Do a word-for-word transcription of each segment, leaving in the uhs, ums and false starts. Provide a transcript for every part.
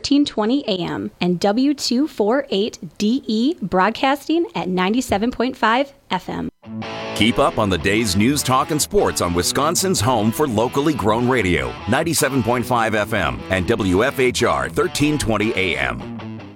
thirteen twenty A M, and W two forty-eight D E broadcasting at ninety-seven point five F M. Keep up on the day's news, talk, and sports on Wisconsin's home for locally grown radio, ninety-seven point five F M and W F H R thirteen twenty A M.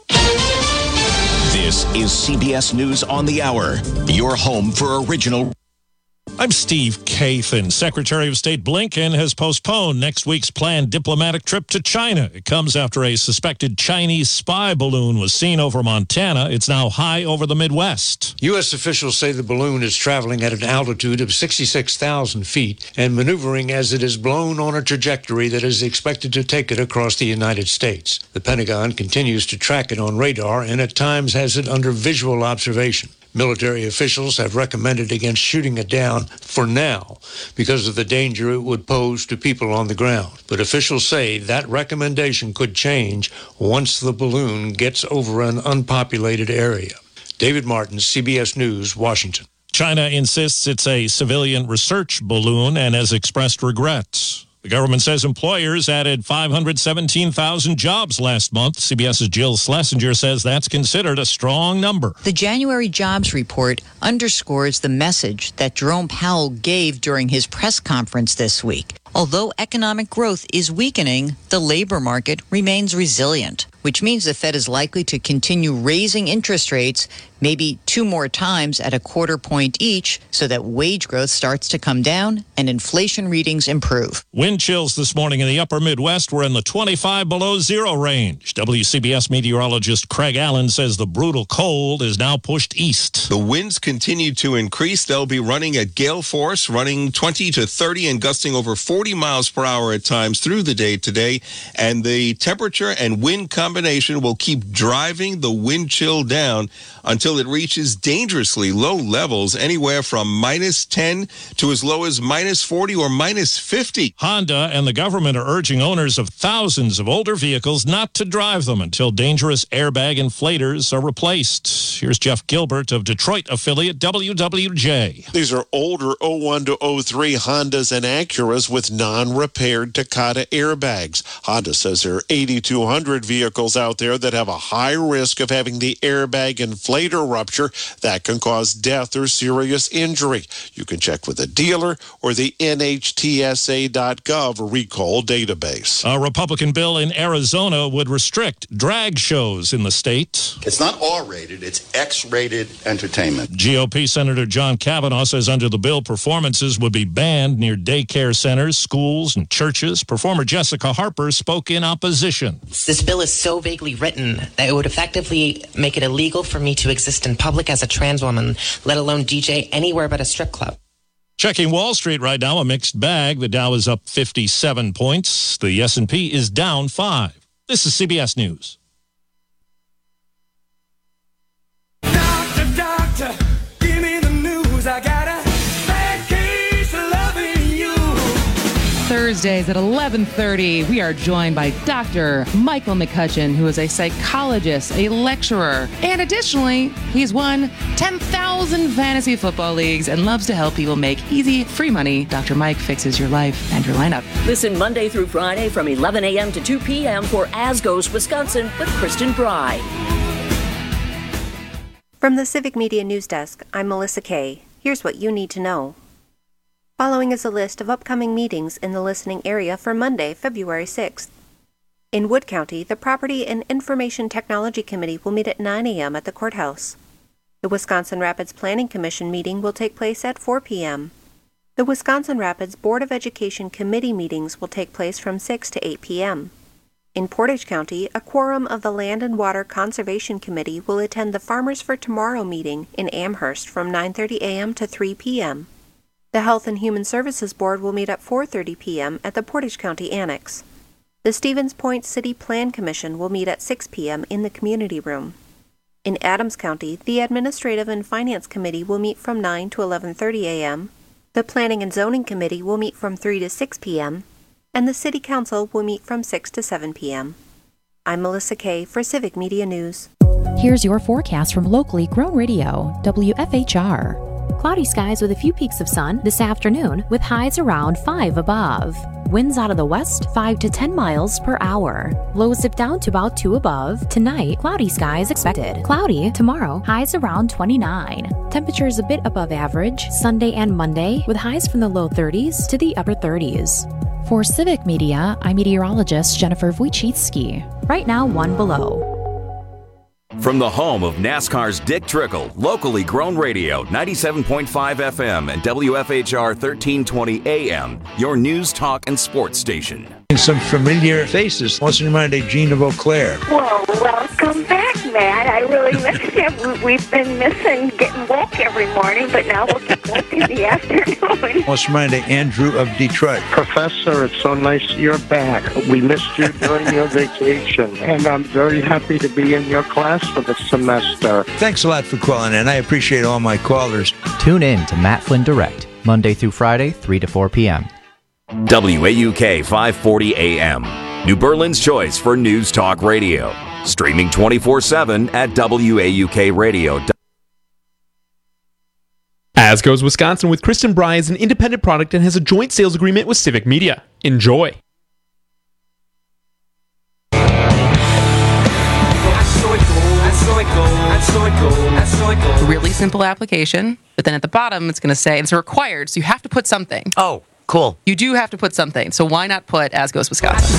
This is C B S News on the Hour, your home for original. I'm Steve Kathan. Secretary of State Blinken has postponed next week's planned diplomatic trip to China. It comes after a suspected Chinese spy balloon was seen over Montana. It's now high over the Midwest. U S officials say the balloon is traveling at an altitude of sixty-six thousand feet and maneuvering as it is blown on a trajectory that is expected to take it across the United States. The Pentagon continues to track it on radar and at times has it under visual observation. Military officials have recommended against shooting it down for now because of the danger it would pose to people on the ground. But officials say that recommendation could change once the balloon gets over an unpopulated area. David Martin, C B S News, Washington. China insists it's a civilian research balloon and has expressed regrets. The government says employers added five hundred seventeen thousand jobs last month. CBS's Jill Schlesinger says that's considered a strong number. The January jobs report underscores the message that Jerome Powell gave during his press conference this week. Although economic growth is weakening, the labor market remains resilient, which means the Fed is likely to continue raising interest rates maybe two more times at a quarter point each so that wage growth starts to come down and inflation readings improve. Wind chills this morning in the upper Midwest were in the twenty-five below zero range. W C B S meteorologist Craig Allen says the brutal cold is now pushed east. The winds continue to increase. They'll be running at gale force, running twenty to thirty and gusting over forty miles per hour at times through the day today. And the temperature and wind combination will keep driving the wind chill down until it reaches dangerously low levels, anywhere from minus ten to as low as minus forty or minus fifty. Honda and the government are urging owners of thousands of older vehicles not to drive them until dangerous airbag inflators are replaced. Here's Jeff Gilbert of Detroit affiliate W W J. These are older oh one to oh three Hondas and Acuras with non-repaired Takata airbags. Honda says there are eighty-two hundred vehicles out there that have a high risk of having the airbag inflator rupture that can cause death or serious injury. You can check with a dealer or the N H T S A dot gov recall database. A Republican bill in Arizona would restrict drag shows in the state. It's not R-rated, it's X-rated entertainment. G O P Senator John Kavanaugh says under the bill, performances would be banned near daycare centers, schools, and churches. Performer Jessica Harper spoke in opposition. This bill is so vaguely written that it would effectively make it illegal for me to exist in public as a trans woman, let alone D J anywhere but a strip club. Checking Wall Street right now, a mixed bag. The Dow is up fifty-seven points. The S and P is down five. This is C B S News. Doctor, doctor, give me the news. I got a bad case of loving you. Thursdays at eleven thirty, we are joined by Doctor Michael McCutcheon, who is a psychologist, a lecturer, and additionally, he's won ten thousand fantasy football leagues and loves to help people make easy, free money. Doctor Mike fixes your life and your lineup. Listen Monday through Friday from eleven a.m. to two p.m. for As Goes Wisconsin with Kristen Bry. From the Civic Media News Desk, I'm Melissa Kay. Here's what you need to know. Following is a list of upcoming meetings in the listening area for Monday, February sixth. In Wood County, the Property and Information Technology Committee will meet at nine a.m. at the courthouse. The Wisconsin Rapids Planning Commission meeting will take place at four p.m. The Wisconsin Rapids Board of Education Committee meetings will take place from six to eight p.m. In Portage County, a quorum of the Land and Water Conservation Committee will attend the Farmers for Tomorrow meeting in Amherst from nine thirty a.m. to three p.m. The Health and Human Services Board will meet at four thirty p.m. at the Portage County Annex. The Stevens Point City Plan Commission will meet at six p.m. in the community room. In Adams County, the Administrative and Finance Committee will meet from nine to eleven thirty a.m. The Planning and Zoning Committee will meet from three to six p.m. and the City Council will meet from six to seven p.m. I'm Melissa Kay for Civic Media News. Here's your forecast from locally grown radio, W F H R. Cloudy skies with a few peaks of sun this afternoon with highs around five above. Winds out of the west five to ten miles per hour. Lows dip down to about two above. Tonight, cloudy skies expected. Cloudy tomorrow, highs around twenty-nine. Temperatures a bit above average Sunday and Monday with highs from the low thirties to the upper thirties. For Civic Media, I'm meteorologist Jennifer Wojcicki. Right now, one below. From the home of NASCAR's Dick Trickle, locally grown radio, ninety-seven point five F M and W F H R thirteen twenty A M, your news, talk, and sports station. Some familiar faces. What's in mind of Gina Beauclair? Well, welcome back, Matt. I really miss you. We've been missing getting woke every morning, but now we'll get woke in the afternoon. What's in mind of Andrew of Detroit? Professor, it's so nice you're back. We missed you during your vacation, and I'm very happy to be in your class for the semester. Thanks a lot for calling in. I appreciate all my callers. Tune in to Matt Flynn Direct, Monday through Friday, three to four p.m. W A U K five forty A M, New Berlin's choice for news talk radio. Streaming twenty-four seven at W A U K radio dot com. As Goes Wisconsin with Kristen Bry is an independent product and has a joint sales agreement with Civic Media. Enjoy. Really simple application, but then at the bottom it's going to say, it's required, so you have to put something. Oh, cool. You do have to put something, so why not put As Goes Wisconsin?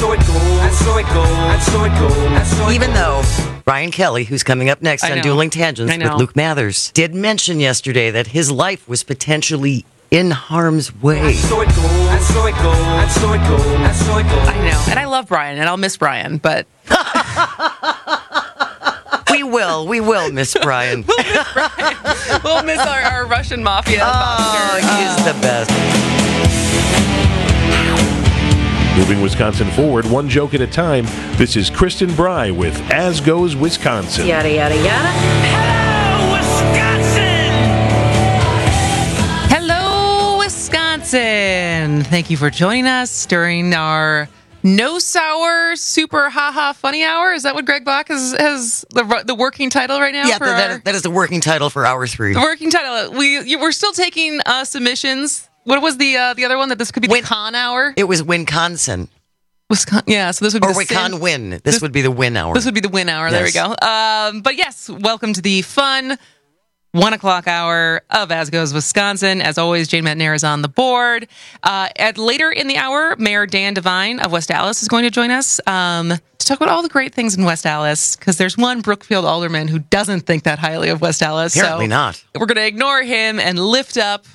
Even though Brian Kelly, who's coming up next on Dueling Tangents with Luke Mathers, did mention yesterday that his life was potentially in harm's way. I know, and I love Brian, and I'll miss Brian, but... We will. We will miss Brian. we'll miss Brian. We'll miss our, our Russian mafia. Oh, he is the best. Moving Wisconsin forward, one joke at a time. This is Kristen Bry with As Goes Wisconsin. Yada, yada, yada. Hello, Wisconsin. Thank you for joining us during our No Sour Super Haha Funny Hour. Is that what Greg Bach has, has the the working title right now? Yeah, for that, our, that is the working title for hour three. The working title. We you, we're still taking uh, submissions. What was the uh, the other one that this could be? Win, the con hour. It was Wisconsin. Wisconsin. Yeah, so this would be or the Wisconsin sin- win. This, this would be the win hour. This would be the win hour. Yes. There we go. Um, but yes, welcome to the fun one o'clock hour of As Goes Wisconsin. As always, Jane McNair is on the board. Uh, at later in the hour, Mayor Dan Devine of West Allis is going to join us um, to talk about all the great things in West Allis, because there's one Brookfield alderman who doesn't think that highly of West Allis. Apparently so not. We're going to ignore him and lift up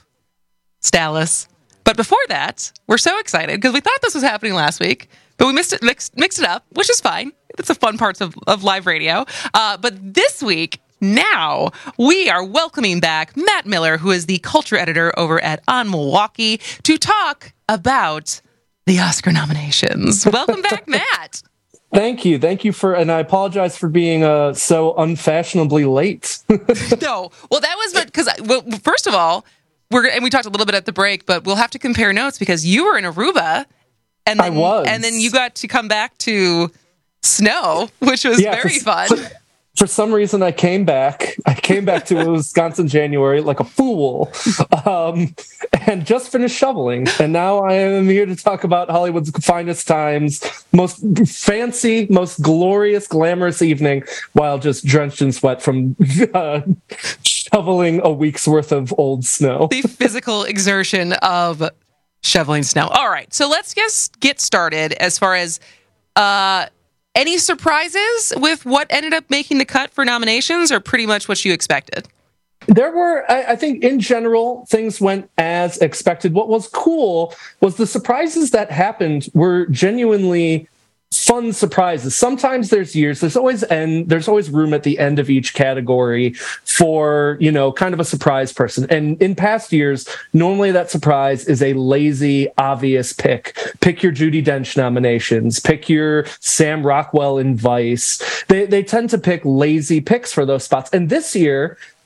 Stallis. But before that, we're so excited because we thought this was happening last week, but we mixed it, mixed, mixed it up, which is fine. It's the fun parts of, of live radio. Uh, but this week, now, we are welcoming back Matt Miller, who is the culture editor over at On Milwaukee, to talk about the Oscar nominations. Welcome back, Matt. Thank you. Thank you for, and I apologize for being uh, so unfashionably late. No. Well, that was because, well, first of all, we're and we talked a little bit at the break, but we'll have to compare notes because you were in Aruba, and then, I was. and then you got to come back to snow, which was Yeah, very for, fun. For, for some reason, I came back. I came back to Wisconsin January like a fool, um, and just finished shoveling. And now I am here to talk about Hollywood's finest times, most fancy, most glorious, glamorous evening, while just drenched in sweat from uh, shoveling a week's worth of old snow. The physical exertion of shoveling snow. All right, so let's just get started as far as uh, any surprises with what ended up making the cut for nominations, or pretty much what you expected? There were, I, I think in general, things went as expected. What was cool was the surprises that happened were genuinely fun surprises. Sometimes there's years, there's always end, there's always room at the end of each category for, you know, kind of a surprise person. And in past years, normally that surprise is a lazy, obvious pick. Pick your Judi Dench nominations, pick your Sam Rockwell in Vice. They they tend to pick lazy picks for those spots. And this year,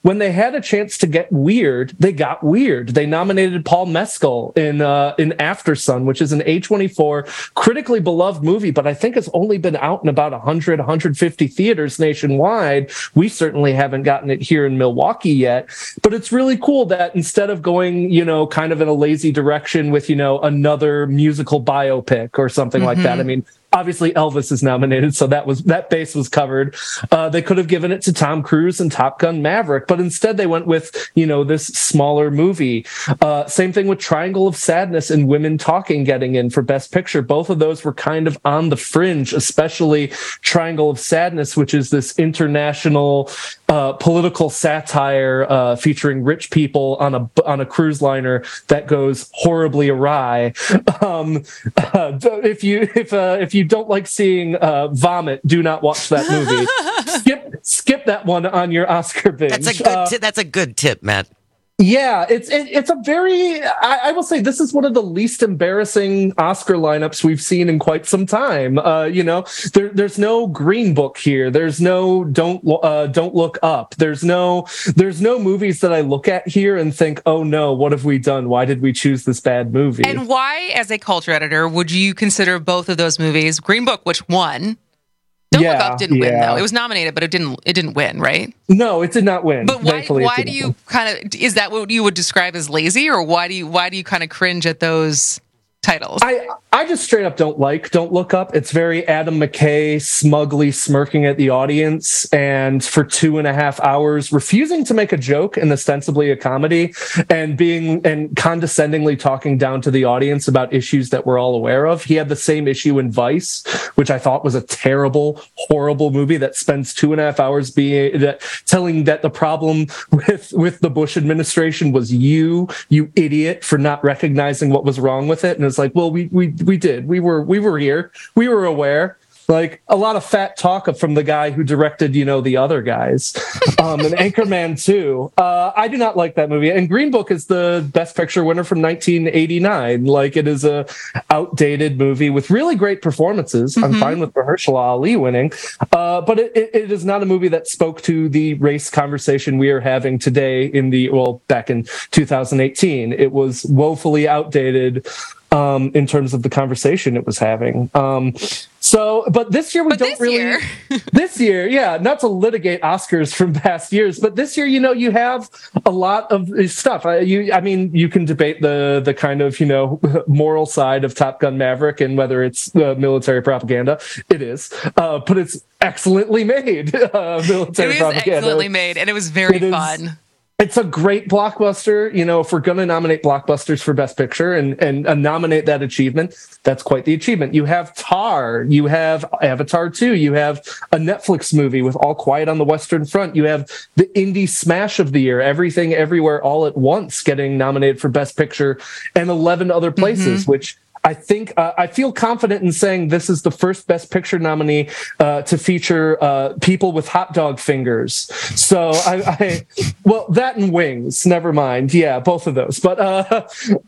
when they had a chance to get weird, they got weird. They nominated Paul Mescal in uh, in After Sun, which is an A twenty-four critically beloved movie, but I think it's only been out in about one hundred, one hundred fifty theaters nationwide. We certainly haven't gotten it here in Milwaukee yet, but it's really cool that instead of going, you know, kind of in a lazy direction with, you know, another musical biopic or something mm-hmm. like that. I mean, obviously Elvis is nominated, so that was that base was covered. Uh, they could have given it to Tom Cruise and Top Gun Maverick, but instead they went with, you know, this smaller movie. Uh, same thing with Triangle of Sadness and Women Talking getting in for Best Picture. Both of those were kind of on the fringe, especially Triangle of Sadness, which is this international uh, political satire uh, featuring rich people on a on a cruise liner that goes horribly awry. Um, uh, if you if uh, if you don't like seeing uh, vomit, do not watch that movie. skip skip that one on your Oscar binge. That's a good uh, t- that's a good tip, Matt. Yeah, it's it, it's a very, I, I will say this is one of the least embarrassing Oscar lineups we've seen in quite some time. Uh, you know, there, there's no Green Book here. There's no Don't uh, Don't Look Up. There's no there's no movies that I look at here and think, oh no, what have we done? Why did we choose this bad movie? And why, as a culture editor, would you consider both of those movies? Green Book, which won. Don't yeah, Look Up didn't yeah. win though. It was nominated, but it didn't. It didn't win, right? No, it did not win. But why? Thankfully, Why do you kind of? Is that what you would describe as lazy, or why do you? Why do you kind of cringe at those titles? I I just straight up don't like Don't Look Up. It's very Adam McKay, smugly smirking at the audience, and for two and a half hours refusing to make a joke and ostensibly a comedy, and being and condescendingly talking down to the audience about issues that we're all aware of. He had the same issue in Vice, which I thought was a terrible, horrible movie that spends two and a half hours being that telling that the problem with with the Bush administration was you, you idiot, for not recognizing what was wrong with it. And it's like, well, we we we did. We were we were here. We were aware. Like a lot of fat talk from the guy who directed, you know, the other guys. Um, and Anchorman two. Uh, I do not like that movie. And Green Book is the Best Picture winner from nineteen eighty-nine. Like it is a outdated movie with really great performances. Mm-hmm. I'm fine with Mahershala Ali winning. Uh, but it, it, it is not a movie that spoke to the race conversation we are having today in the, well, back in two thousand eighteen. It was woefully outdated. Um, in terms of the conversation it was having. Um, so, but this year we but don't this really, year. this year, yeah, not to litigate Oscars from past years, but this year, you know, you have a lot of stuff. I, you, I mean, you can debate the, the kind of, you know, moral side of Top Gun Maverick and whether it's uh, military propaganda. It is, uh, but it's excellently made. Uh, military it is propaganda. excellently made, and it was very it fun. Is, It's a great blockbuster. You know, if we're going to nominate blockbusters for Best Picture and, and uh, nominate that achievement, that's quite the achievement. You have Tar, you have Avatar two, you have a Netflix movie with All Quiet on the Western Front, you have the indie smash of the year, Everything Everywhere All at Once, getting nominated for Best Picture, and eleven other places, mm-hmm. which I think uh, I feel confident in saying this is the first Best Picture nominee uh, to feature uh, people with hot dog fingers. So I, I, well, that and wings. Never mind. Yeah, both of those. But uh,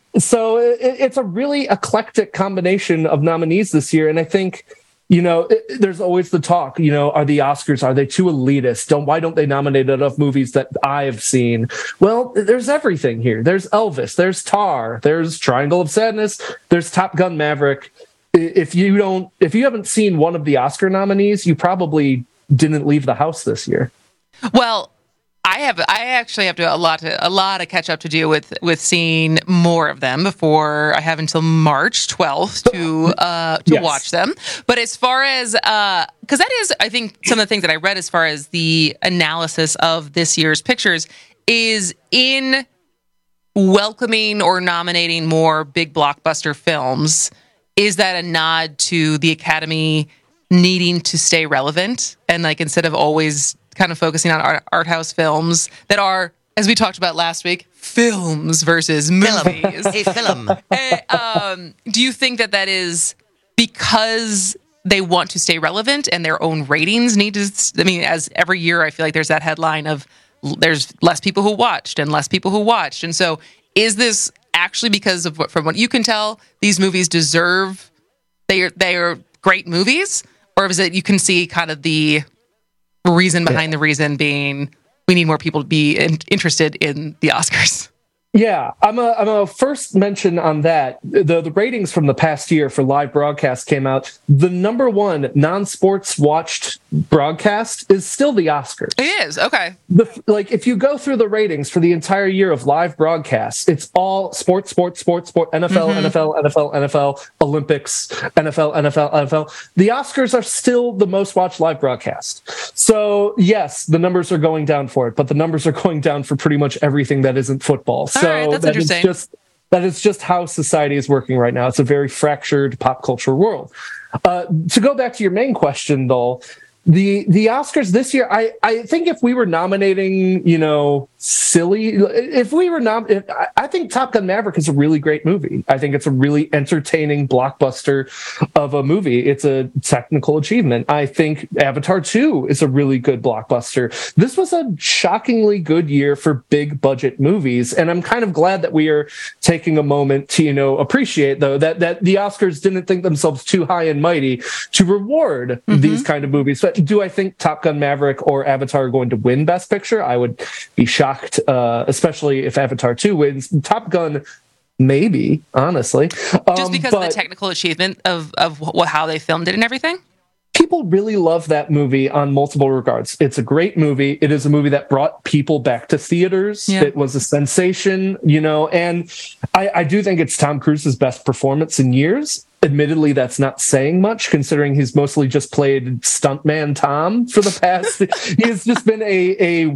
so it, it's a really eclectic combination of nominees this year, and I think. You know, it, there's always the talk, you know, are the Oscars, are they too elitist? Don't, why don't they nominate enough movies that I've seen? Well, there's everything here. There's Elvis, there's Tar, there's Triangle of Sadness, there's Top Gun Maverick. If you don't, if you haven't seen one of the Oscar nominees, you probably didn't leave the house this year. Well, I have. I actually have to a lot to a lot of catch up to do with with seeing more of them before I have until March twelfth to uh, to yes. watch them. But as far as because uh, that is, I think some of the things that I read as far as the analysis of this year's pictures is in welcoming or nominating more big blockbuster films. Is that a nod to the Academy needing to stay relevant and like instead of always kind of focusing on art, art house films that are, as we talked about last week, films versus movies. A film. And, um, do you think that that is because they want to stay relevant and their own ratings need to, I mean, as every year I feel like there's that headline of there's less people who watched and less people who watched. And so is this actually because of what, from what you can tell, these movies deserve, they are, they are great movies? Or is it you can see kind of the reason behind yeah. the reason being we need more people to be in, interested in the Oscars. Yeah, I'm a I'm a first mention on that. The the ratings from the past year for live broadcast came out. The number one non-sports watched broadcast is still the Oscars. It is, okay. The, like if you go through the ratings for the entire year of live broadcasts, it's all sports, sports, sports, sport, N F L, mm-hmm. N F L, N F L, N F L, Olympics, N F L, N F L, N F L. The Oscars are still the most watched live broadcast. So yes, the numbers are going down for it, but the numbers are going down for pretty much everything that isn't football. So all right, that's that interesting. Is just, that is just how society is working right now. It's a very fractured pop culture world. Uh, to go back to your main question, though, the the Oscars this year, I, I think if we were nominating, you know, silly, if we were nom, if, I think Top Gun Maverick is a really great movie. I think it's a really entertaining blockbuster of a movie. It's a technical achievement. I think Avatar two is a really good blockbuster. This was a shockingly good year for big budget movies, and I'm kind of glad that we are taking a moment to, you know, appreciate though that that the Oscars didn't think themselves too high and mighty to reward mm-hmm. these kind of movies. But do I think Top Gun Maverick or Avatar are going to win Best Picture? I would be shocked, uh, especially if Avatar two wins. Top Gun, maybe, honestly. Um, Just because of the technical achievement of, of wh- how they filmed it and everything? People really love that movie on multiple regards. It's a great movie. It is a movie that brought people back to theaters. Yeah. It was a sensation, you know, and I, I do think it's Tom Cruise's best performance in years. Admittedly, that's not saying much, considering he's mostly just played stuntman Tom for the past. He has just been a, a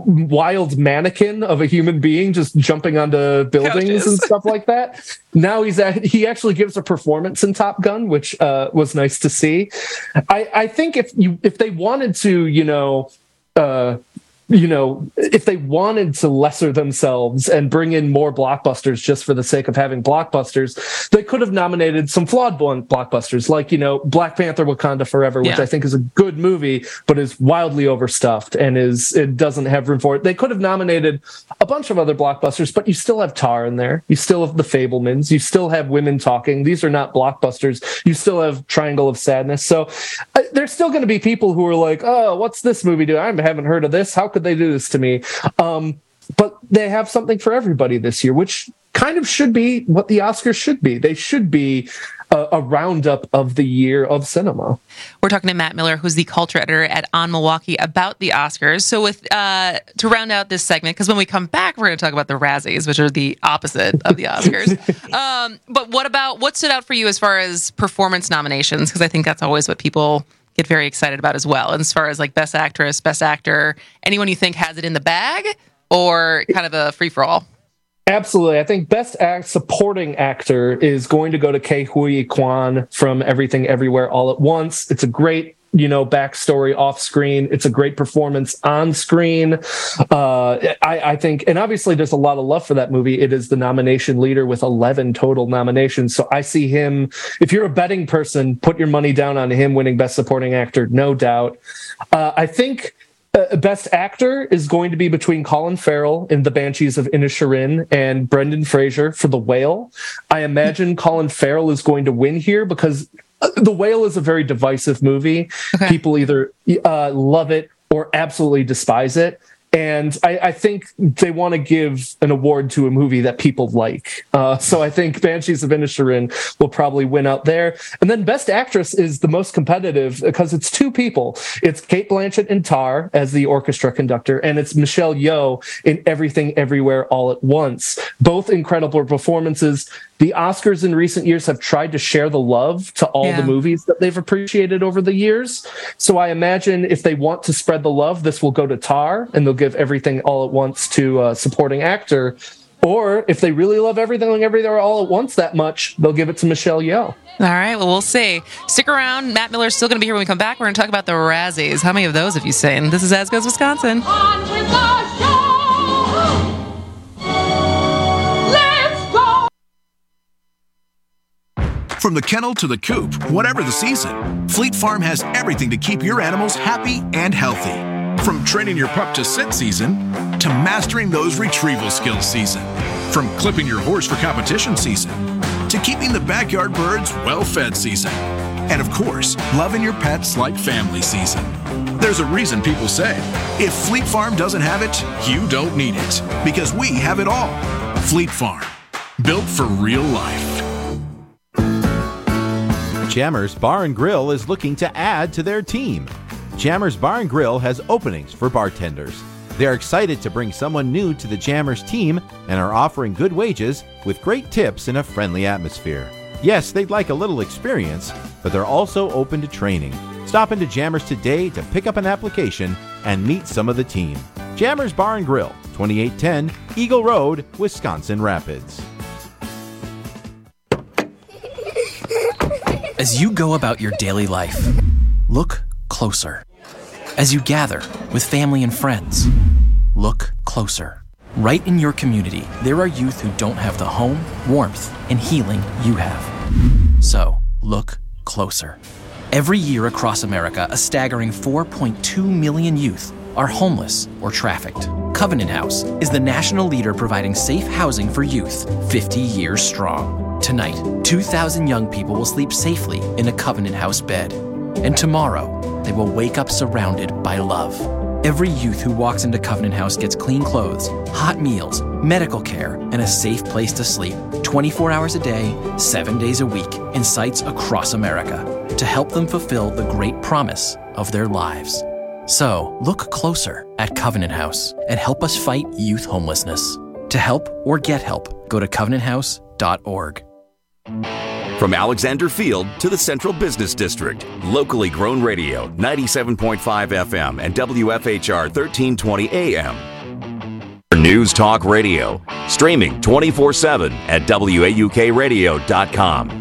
wild mannequin of a human being, just jumping onto buildings Couches. and stuff like that. Now he's at, he actually gives a performance in Top Gun, which uh, was nice to see. I, I think if you if they wanted to, you know. Uh, you know, if they wanted to lesser themselves and bring in more blockbusters just for the sake of having blockbusters, they could have nominated some flawed blockbusters like, you know, Black Panther Wakanda Forever, which yeah. I think is a good movie, but is wildly overstuffed and is it doesn't have room for it. They could have nominated a bunch of other blockbusters, but you still have Tar in there. You still have The Fabelmans. You still have Women Talking. These are not blockbusters. You still have Triangle of Sadness. So uh, there's still going to be people who are like, oh, what's this movie do? I haven't heard of this. How could they do this to me? Um, but they have something for everybody this year, which kind of should be what the Oscars should be. They should be a, a roundup of the year of cinema. We're talking to Matt Miller, who's the culture editor at On Milwaukee, about the Oscars. So with uh, to round out this segment, because when we come back, we're going to talk about the Razzies, which are the opposite of the Oscars. um, but what about, what stood out for you as far as performance nominations? Because I think that's always what people get very excited about as well. And as far as like best actress, best actor, anyone you think has it in the bag or kind of a free for all? Absolutely. I think best act supporting actor is going to go to Ke Huy Quan from Everything Everywhere All at Once. It's a great, you know, backstory off screen. It's a great performance on screen. Uh, I, I think, and obviously there's a lot of love for that movie. It is the nomination leader with eleven total nominations. So I see him, if you're a betting person, put your money down on him winning best supporting actor, no doubt. Uh, I think Uh, best actor is going to be between Colin Farrell in The Banshees of Inisherin and Brendan Fraser for The Whale. I imagine Colin Farrell is going to win here because The Whale is a very divisive movie. Okay. People either uh, love it or absolutely despise it. And I, I think they want to give an award to a movie that people like. Uh, so I think Banshees of Inisherin will probably win out there. And then Best Actress is the most competitive because it's two people. It's Cate Blanchett in Tar as the orchestra conductor, and it's Michelle Yeoh in Everything Everywhere All at Once. Both incredible performances. The Oscars in recent years have tried to share the love to all yeah. the movies that they've appreciated over the years. So I imagine if they want to spread the love, this will go to Tar, and they'll give Everything All at Once to a supporting actor. Or if they really love Everything Everywhere All at Once that much, they'll give it to Michelle Yeoh. All right, well, we'll see. Stick around. Matt Miller's still going to be here when we come back. We're going to talk about the Razzies. How many of those have you seen? This is As Goes Wisconsin. On with the show! From the kennel to the coop, whatever the season, Fleet Farm has everything to keep your animals happy and healthy. From training your pup to sit season, to mastering those retrieval skills season. From clipping your horse for competition season, to keeping the backyard birds well-fed season. And of course, loving your pets like family season. There's a reason people say, if Fleet Farm doesn't have it, you don't need it. Because we have it all. Fleet Farm. Built for real life. Jammers Bar and Grill is looking to add to their team. Jammers Bar and Grill has openings for bartenders. They're excited to bring someone new to the Jammers team and are offering good wages with great tips in a friendly atmosphere. Yes, they'd like a little experience, but they're also open to training. Stop into Jammers today to pick up an application and meet some of the team. Jammers Bar and Grill, twenty-eight ten Eagle Road, Wisconsin Rapids. As you go about your daily life, look closer. As you gather with family and friends, look closer. Right in your community, there are youth who don't have the home, warmth, and healing you have. So, look closer. Every year across America, a staggering four point two million youth are homeless or trafficked. Covenant House is the national leader providing safe housing for youth, fifty years strong. Tonight, two thousand young people will sleep safely in a Covenant House bed. And tomorrow, they will wake up surrounded by love. Every youth who walks into Covenant House gets clean clothes, hot meals, medical care, and a safe place to sleep twenty-four hours a day, seven days a week, in sites across America to help them fulfill the great promise of their lives. So, look closer at Covenant House and help us fight youth homelessness. To help or get help, go to covenant house dot org. From Alexander Field to the Central Business District, locally grown radio, ninety-seven point five F M and W F H R thirteen twenty A M. News Talk Radio, streaming twenty-four seven at W A U K radio dot com.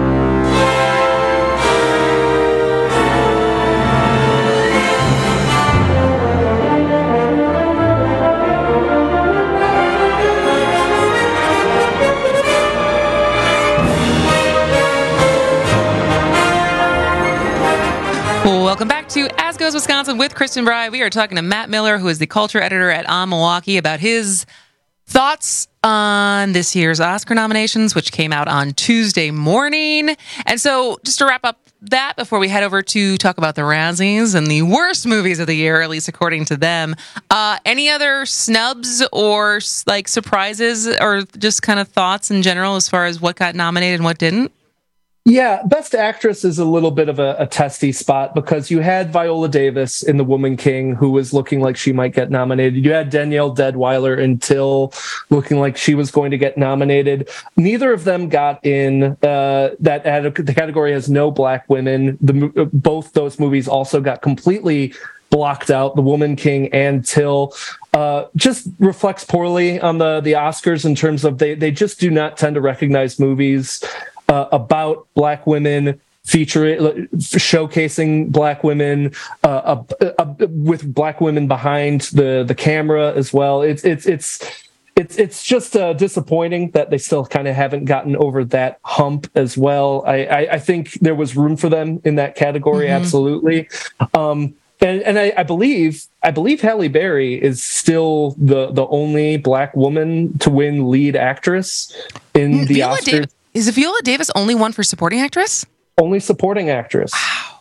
Welcome back to As Goes Wisconsin with Kristen Bry. We are talking to Matt Miller, who is the culture editor at On Milwaukee, about his thoughts on this year's Oscar nominations, which came out on Tuesday morning. And so just to wrap up that before we head over to talk about the Razzies and the worst movies of the year, at least according to them, uh, any other snubs or like surprises or just kind of thoughts in general as far as what got nominated and what didn't? Yeah, Best Actress is a little bit of a, a testy spot because you had Viola Davis in The Woman King, who was looking like she might get nominated. You had Danielle Deadwyler in Till, looking like she was going to get nominated. Neither of them got in. Uh, that ad- the category has no black women. The, both those movies also got completely blocked out, The Woman King and Till. Uh, just reflects poorly on the, the Oscars in terms of they, they just do not tend to recognize movies Uh, about black women, featuring, showcasing black women, uh, uh, uh, with black women behind the, the camera as well. It's it's it's it's it's just uh, disappointing that they still kind of haven't gotten over that hump as well. I, I I think there was room for them in that category, mm-hmm. absolutely. Um, and and I, I believe I believe Halle Berry is still the the only black woman to win lead actress in the Viola Oscars. Davis. Is Viola Davis only one for supporting actress? Only supporting actress. Wow.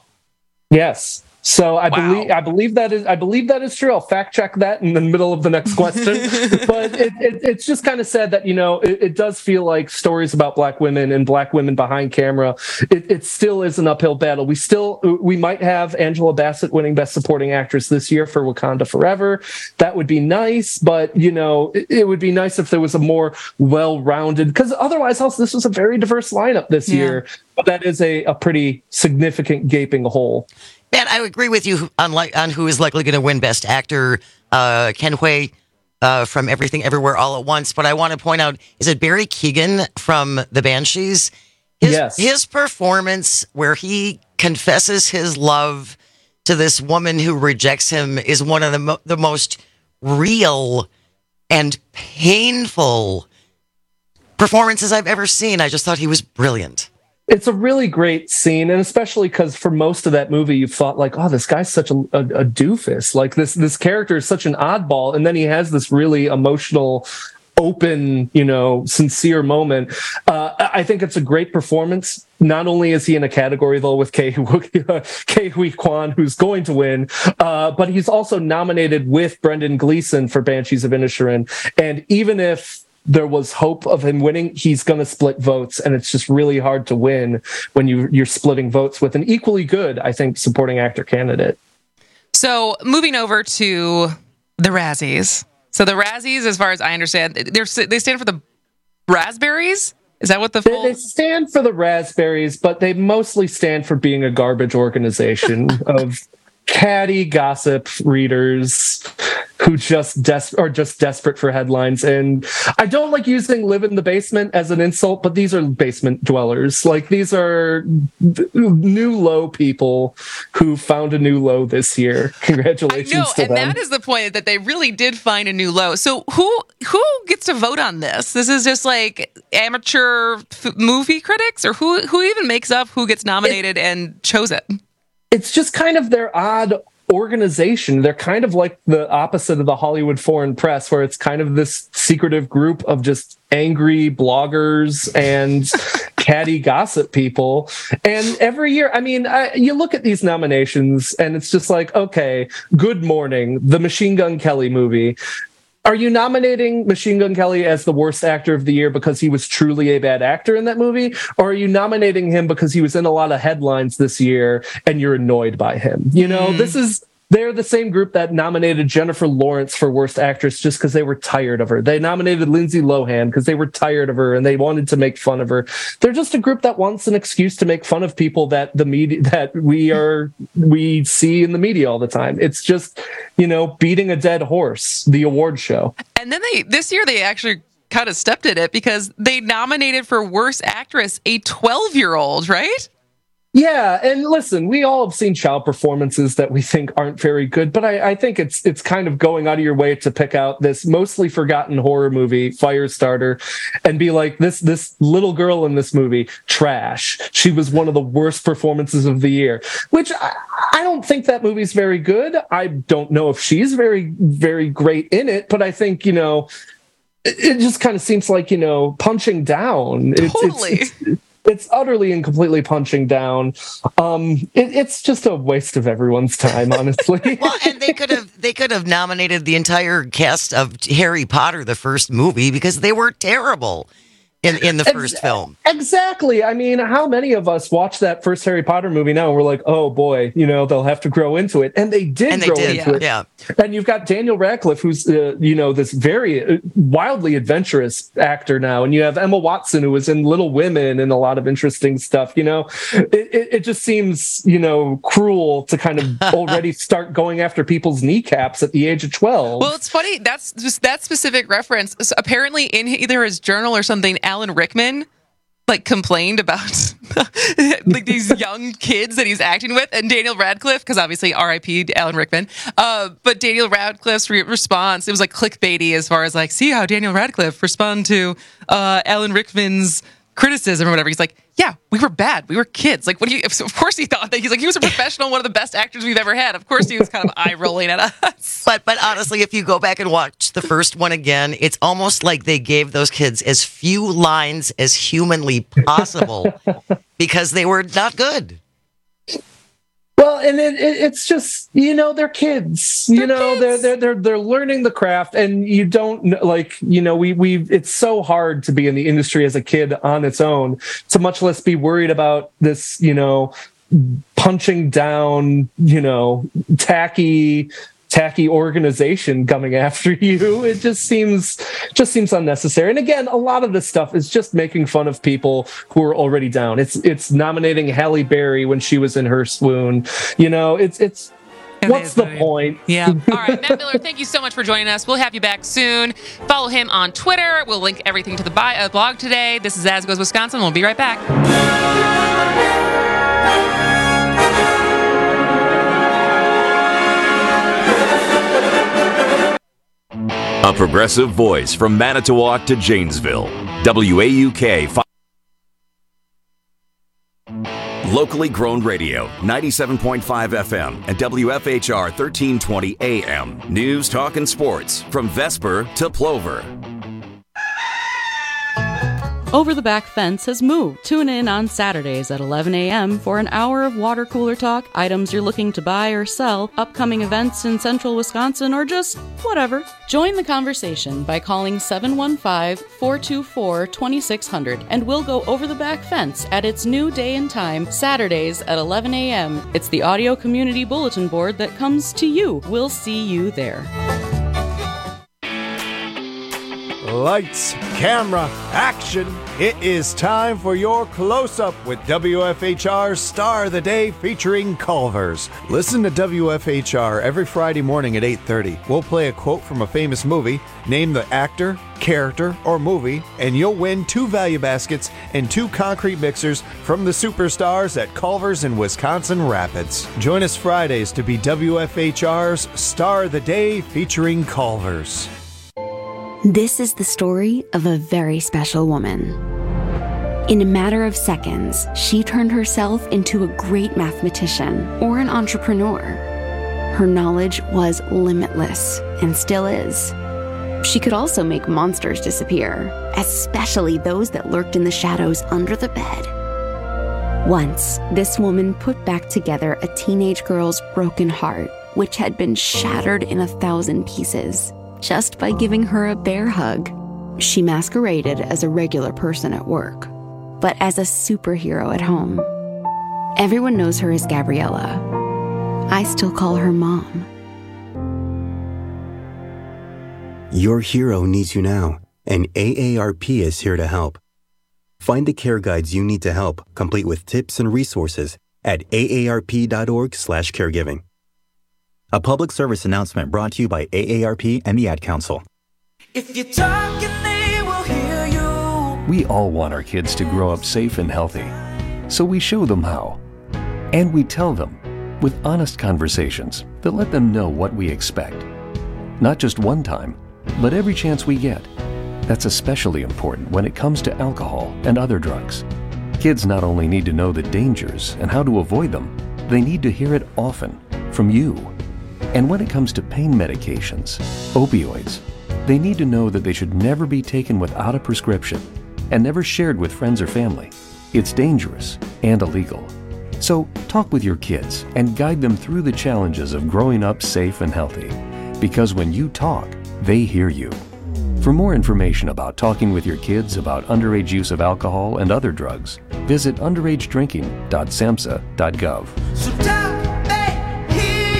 Yes. So I wow. believe I believe that is I believe that is true. I'll fact check that in the middle of the next question. But it, it, it's just kind of sad that, you know, it, it does feel like stories about black women and black women behind camera. It, it still is an uphill battle. We still we might have Angela Bassett winning Best Supporting Actress this year for Wakanda Forever. That would be nice, but you know, it, it would be nice if there was a more well-rounded, because otherwise, also this was a very diverse lineup this yeah. year. But that is a, a pretty significant gaping hole. Matt, I agree with you on, like, on who is likely going to win Best Actor, uh, Ken Hui uh, from Everything Everywhere All at Once. But I want to point out, is it Barry Keoghan from The Banshees? His, yes. His performance where he confesses his love to this woman who rejects him is one of the, mo- the most real and painful performances I've ever seen. I just thought he was brilliant. It's a really great scene, and especially because for most of that movie, you thought like, "Oh, this guy's such a, a, a doofus. Like this, this character is such an oddball." And then he has this really emotional open, you know, sincere moment. Uh, I think it's a great performance. Not only is he in a category, though, with Ke Huy Quan, who's going to win, uh, but he's also nominated with Brendan Gleeson for Banshees of Inisherin. And even if there was hope of him winning, he's going to split votes, and it's just really hard to win when you, you're splitting votes with an equally good, I think, supporting actor candidate. So moving over to the Razzies. So the Razzies, as far as I understand, they're, they stand for the Raspberries? Is that what the full... They, they stand for the Raspberries, but they mostly stand for being a garbage organization of catty gossip readers who just des- are just desperate for headlines. And I don't like using live in the basement as an insult, but these are basement dwellers. Like, these are new low people who found a new low this year. Congratulations I know, to and them. that is the point, that they really did find a new low. So who who gets to vote on this? This is just like amateur f- movie critics, or who who even makes up who gets nominated it, and chosen? It's just kind of their odd organization. They're kind of like the opposite of the Hollywood Foreign Press, where it's kind of this secretive group of just angry bloggers and catty gossip people. And every year, I mean, I, you look at these nominations and it's just like, okay, Good Morning, the Machine Gun Kelly movie. Are you nominating Machine Gun Kelly as the worst actor of the year because he was truly a bad actor in that movie? Or are you nominating him because he was in a lot of headlines this year and you're annoyed by him? You know, mm. this is... They're the same group that nominated Jennifer Lawrence for Worst Actress just because they were tired of her. They nominated Lindsay Lohan because they were tired of her and they wanted to make fun of her. They're just a group that wants an excuse to make fun of people that the media that we are we see in the media all the time. It's just, you know, beating a dead horse, the award show. And then they this year they actually kind of stepped in it because they nominated for Worst Actress a twelve-year-old, right? Yeah, and listen, we all have seen child performances that we think aren't very good, but I, I think it's it's kind of going out of your way to pick out this mostly forgotten horror movie, Firestarter, and be like, this this little girl in this movie, trash. She was one of the worst performances of the year, which I, I don't think that movie's very good. I don't know if she's very, very great in it, but I think, you know, it, it just kind of seems like, you know, punching down. It's, totally. It's, it's, It's utterly and completely punching down. Um, it, it's just a waste of everyone's time, honestly. Well, and they could have they could have nominated the entire cast of Harry Potter, the first movie, because they were terrible in, in the first Ex- film. Exactly. I mean, how many of us watch that first Harry Potter movie now and we're like, oh boy, you know, they'll have to grow into it. And they did and they grow did, into yeah. it. Yeah. And you've got Daniel Radcliffe, who's, uh, you know, this very wildly adventurous actor now. And you have Emma Watson, who was in Little Women and a lot of interesting stuff. You know, it, it, it just seems, you know, cruel to kind of already start going after people's kneecaps at the age of twelve. Well, it's funny. That's just that specific reference. So apparently in either his journal or something, Alan Rickman like complained about like these young kids that he's acting with, and Daniel Radcliffe, because obviously R I P Alan Rickman, uh, but Daniel Radcliffe's re- response, it was like clickbaity as far as like, see how Daniel Radcliffe respond to uh, Alan Rickman's criticism or whatever. He's like, yeah, we were bad. We were kids. Like, what do you, of course he thought that. He's like, he was a professional, one of the best actors we've ever had. Of course he was kind of eye rolling at us. But but honestly, if you go back and watch the first one again, it's almost like they gave those kids as few lines as humanly possible because they were not good. Well, and it, it, it's just, you know, they're kids. They're you know, kids. they're they're they're they're learning the craft, and you don't like, you know, we we it's so hard to be in the industry as a kid on its own, to much less be worried about this, you know, punching down, you know, tacky tacky organization coming after you. It just seems just seems unnecessary. And again, a lot of this stuff is just making fun of people who are already down. It's it's nominating Halle Berry when she was in her swoon. You know, it's it's it what's the funny. point? Yeah. All right, Matt Miller, thank you so much for joining us. We'll have you back soon. Follow him on Twitter. We'll link everything to the bi- uh, blog today. This is As Goes Wisconsin. We'll be right back. A progressive voice from Manitowoc to Janesville. W A U K. Locally grown radio, ninety-seven point five F M and W F H R thirteen twenty A M. News, talk, and sports from Vesper to Plover. Over the Back Fence has moved. Tune in on Saturdays at eleven a.m. for an hour of water cooler talk, items you're looking to buy or sell, upcoming events in central Wisconsin, or just whatever. Join the conversation by calling seven one five, four two four, two six zero zero and we'll go over the back fence at its new day and time, Saturdays at eleven a.m. It's the audio community bulletin board that comes to you. We'll see you there. Lights, camera, action. It is time for your close-up with W F H R's Star of the Day featuring Culver's. Listen to W F H R every Friday morning at eight thirty. We'll play a quote from a famous movie, name the actor, character, or movie, and you'll win two value baskets and two concrete mixers from the superstars at Culver's in Wisconsin Rapids. Join us Fridays to be W F H R's Star of the Day featuring Culver's. This is the story of a very special woman. In a matter of seconds, she turned herself into a great mathematician or an entrepreneur. Her knowledge was limitless and still is. She could also make monsters disappear, especially those that lurked in the shadows under the bed. Once, this woman put back together a teenage girl's broken heart, which had been shattered in a thousand pieces. Just by giving her a bear hug. She masqueraded as a regular person at work, but as a superhero at home. Everyone knows her as Gabriella. I still call her Mom. Your hero needs you now, and A A R P is here to help. Find the care guides you need to help, complete with tips and resources at A A R P dot org slash caregiving. A public service announcement brought to you by A A R P and the Ad Council. If you talk and they will hear you. We all want our kids to grow up safe and healthy, so we show them how. And we tell them with honest conversations that let them know what we expect. Not just one time, but every chance we get. That's especially important when it comes to alcohol and other drugs. Kids not only need to know the dangers and how to avoid them, they need to hear it often from you. And when it comes to pain medications, opioids, they need to know that they should never be taken without a prescription and never shared with friends or family. It's dangerous and illegal. So talk with your kids and guide them through the challenges of growing up safe and healthy. Because when you talk, they hear you. For more information about talking with your kids about underage use of alcohol and other drugs, visit underage drinking dot samhsa dot gov. So talk, they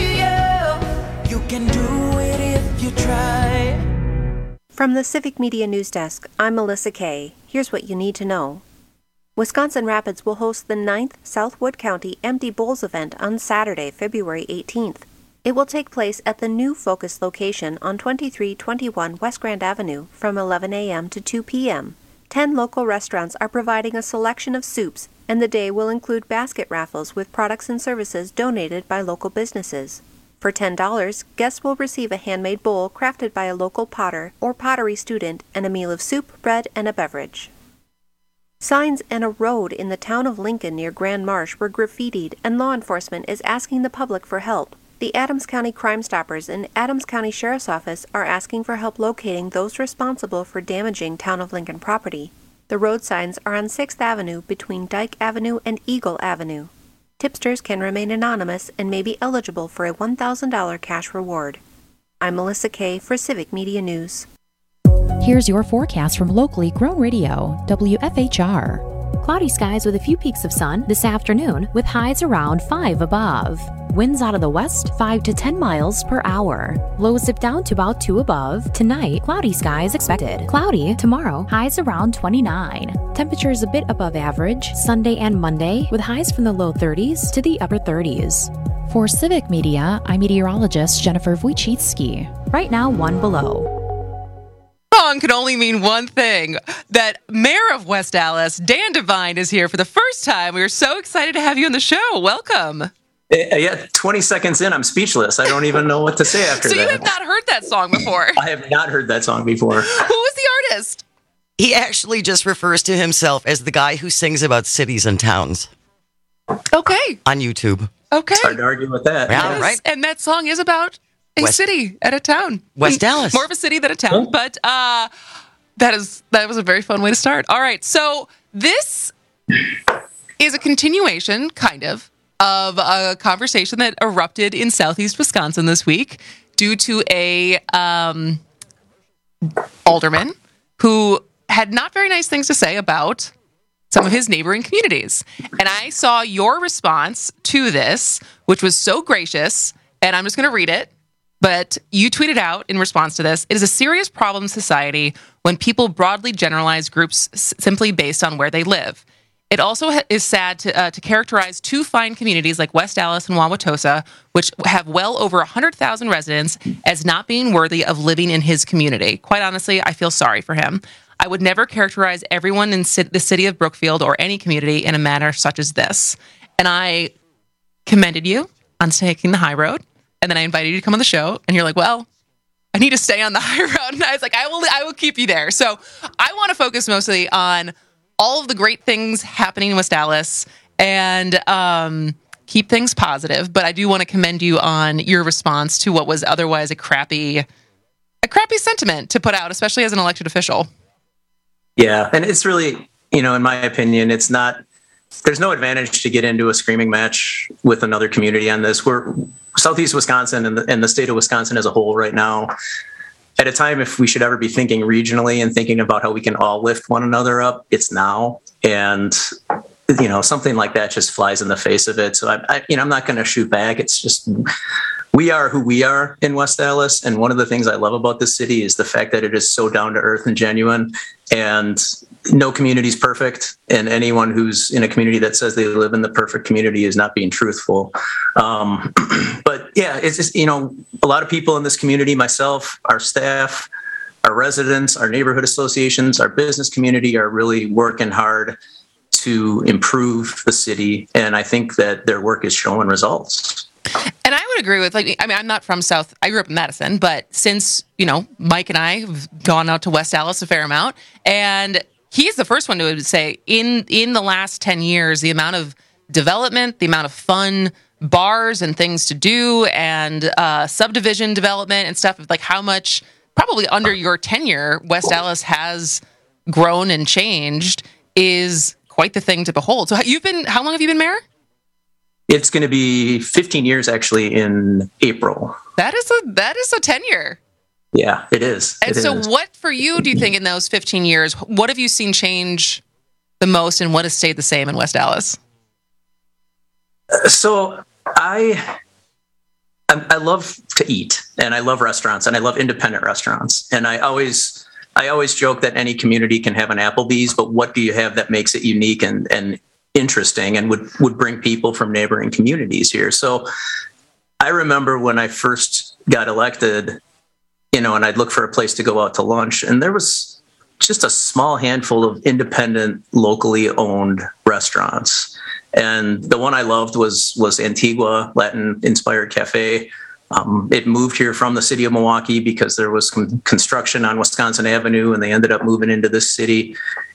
hear you. You can do it if you try. From the Civic Media News Desk, I'm Melissa Kay. Here's what you need to know. Wisconsin Rapids will host the ninth South Wood County Empty Bowls event on Saturday, February eighteenth. It will take place at the new Focus location on twenty-three twenty-one West Grand Avenue from eleven a.m. to two p.m. Ten local restaurants are providing a selection of soups, and the day will include basket raffles with products and services donated by local businesses. For ten dollars, guests will receive a handmade bowl crafted by a local potter or pottery student and a meal of soup, bread, and a beverage. Signs and a road in the town of Lincoln near Grand Marsh were graffitied, and law enforcement is asking the public for help. The Adams County Crime Stoppers and Adams County Sheriff's Office are asking for help locating those responsible for damaging town of Lincoln property. The road signs are on sixth Avenue between Dyke Avenue and Eagle Avenue. Tipsters can remain anonymous and may be eligible for a one thousand dollars cash reward. I'm Melissa Kay for Civic Media News. Here's your forecast from locally grown radio, W F H R. Cloudy skies with a few peaks of sun this afternoon with highs around five above. Winds out of the west five to ten miles per hour. Lows dip down to about two above. Tonight, cloudy skies expected. Cloudy tomorrow, highs around twenty-nine. Temperatures a bit above average Sunday and Monday with highs from the low thirties to the upper thirties. For Civic Media, I'm meteorologist Jennifer Wojcicki. Right now, one below. Song can only mean one thing, that Mayor of West Allis, Dan Devine, is here for the first time. We are so excited to have you on the show. Welcome. Uh, yeah, twenty seconds in, I'm speechless. I don't even know what to say after so that. So you have not heard that song before? I have not heard that song before. Who was the artist? He actually just refers to himself as the guy who sings about cities and towns. Okay. On YouTube. Okay. It's hard to argue with that. Yes, Yeah, right. And that song is about a West, city and a town. West Dallas. More of a city than a town. Oh. But uh, That is that was a very fun way to start. All right, so this is a continuation, kind of, of a conversation that erupted in Southeast Wisconsin this week due to a um, alderman who had not very nice things to say about some of his neighboring communities. And I saw your response to this, which was so gracious, and I'm just going to read it. But you tweeted out in response to this, it is a serious problem in society when people broadly generalize groups s- simply based on where they live. It also ha- is sad to, uh, to characterize two fine communities like West Allis and Wauwatosa, which have well over one hundred thousand residents, as not being worthy of living in his community. Quite honestly, I feel sorry for him. I would never characterize everyone in ci- the city of Brookfield or any community in a manner such as this. And I commended you on taking the high road. And then I invited you to come on the show, and you're like, well, I need to stay on the high road. And I was like, I will I will keep you there. So I want to focus mostly on all of the great things happening in West Allis and um, keep things positive. But I do want to commend you on your response to what was otherwise a crappy, a crappy sentiment to put out, especially as an elected official. Yeah, and it's really, you know, in my opinion, it's not, there's no advantage to get into a screaming match with another community on this. We're Southeast Wisconsin and the, and the state of Wisconsin as a whole right now, at a time if we should ever be thinking regionally and thinking about how we can all lift one another up, it's now. And, you know, something like that just flies in the face of it. So, I, I you know, I'm not going to shoot back. It's just, we are who we are in West Allis. And one of the things I love about this city is the fact that it is so down to earth and genuine. And no community is perfect. And anyone who's in a community that says they live in the perfect community is not being truthful. Um, but yeah, it's just, you know, a lot of people in this community, myself, our staff, our residents, our neighborhood associations, our business community are really working hard to improve the city. And I think that their work is showing results. And I would agree with, like, I mean, I'm not from South, I grew up in Madison, but since, you know, Mike and I have gone out to West Allis a fair amount, and he's the first one to say in, in the last ten years, the amount of development, the amount of fun bars and things to do and uh, subdivision development and stuff, like how much, probably under your tenure, West Allis has grown and changed is quite the thing to behold. So you've been, how long have you been mayor? It's going to be fifteen years actually in April. That is a that is a tenure. Yeah, it is. And it so is. what for you do you think in those fifteen years, what have you seen change the most and what has stayed the same in West Allis? So I, I I love to eat and I love restaurants and I love independent restaurants. And I always I always joke that any community can have an Applebee's, but what do you have that makes it unique and and interesting and would, would bring people from neighboring communities here? So I remember when I first got elected, you know, and I'd look for a place to go out to lunch, and there was just a small handful of independent, locally owned restaurants. And the one I loved was was Antigua Latin Inspired Cafe. Um, it moved here from the city of Milwaukee because there was some construction on Wisconsin Avenue, and they ended up moving into this city.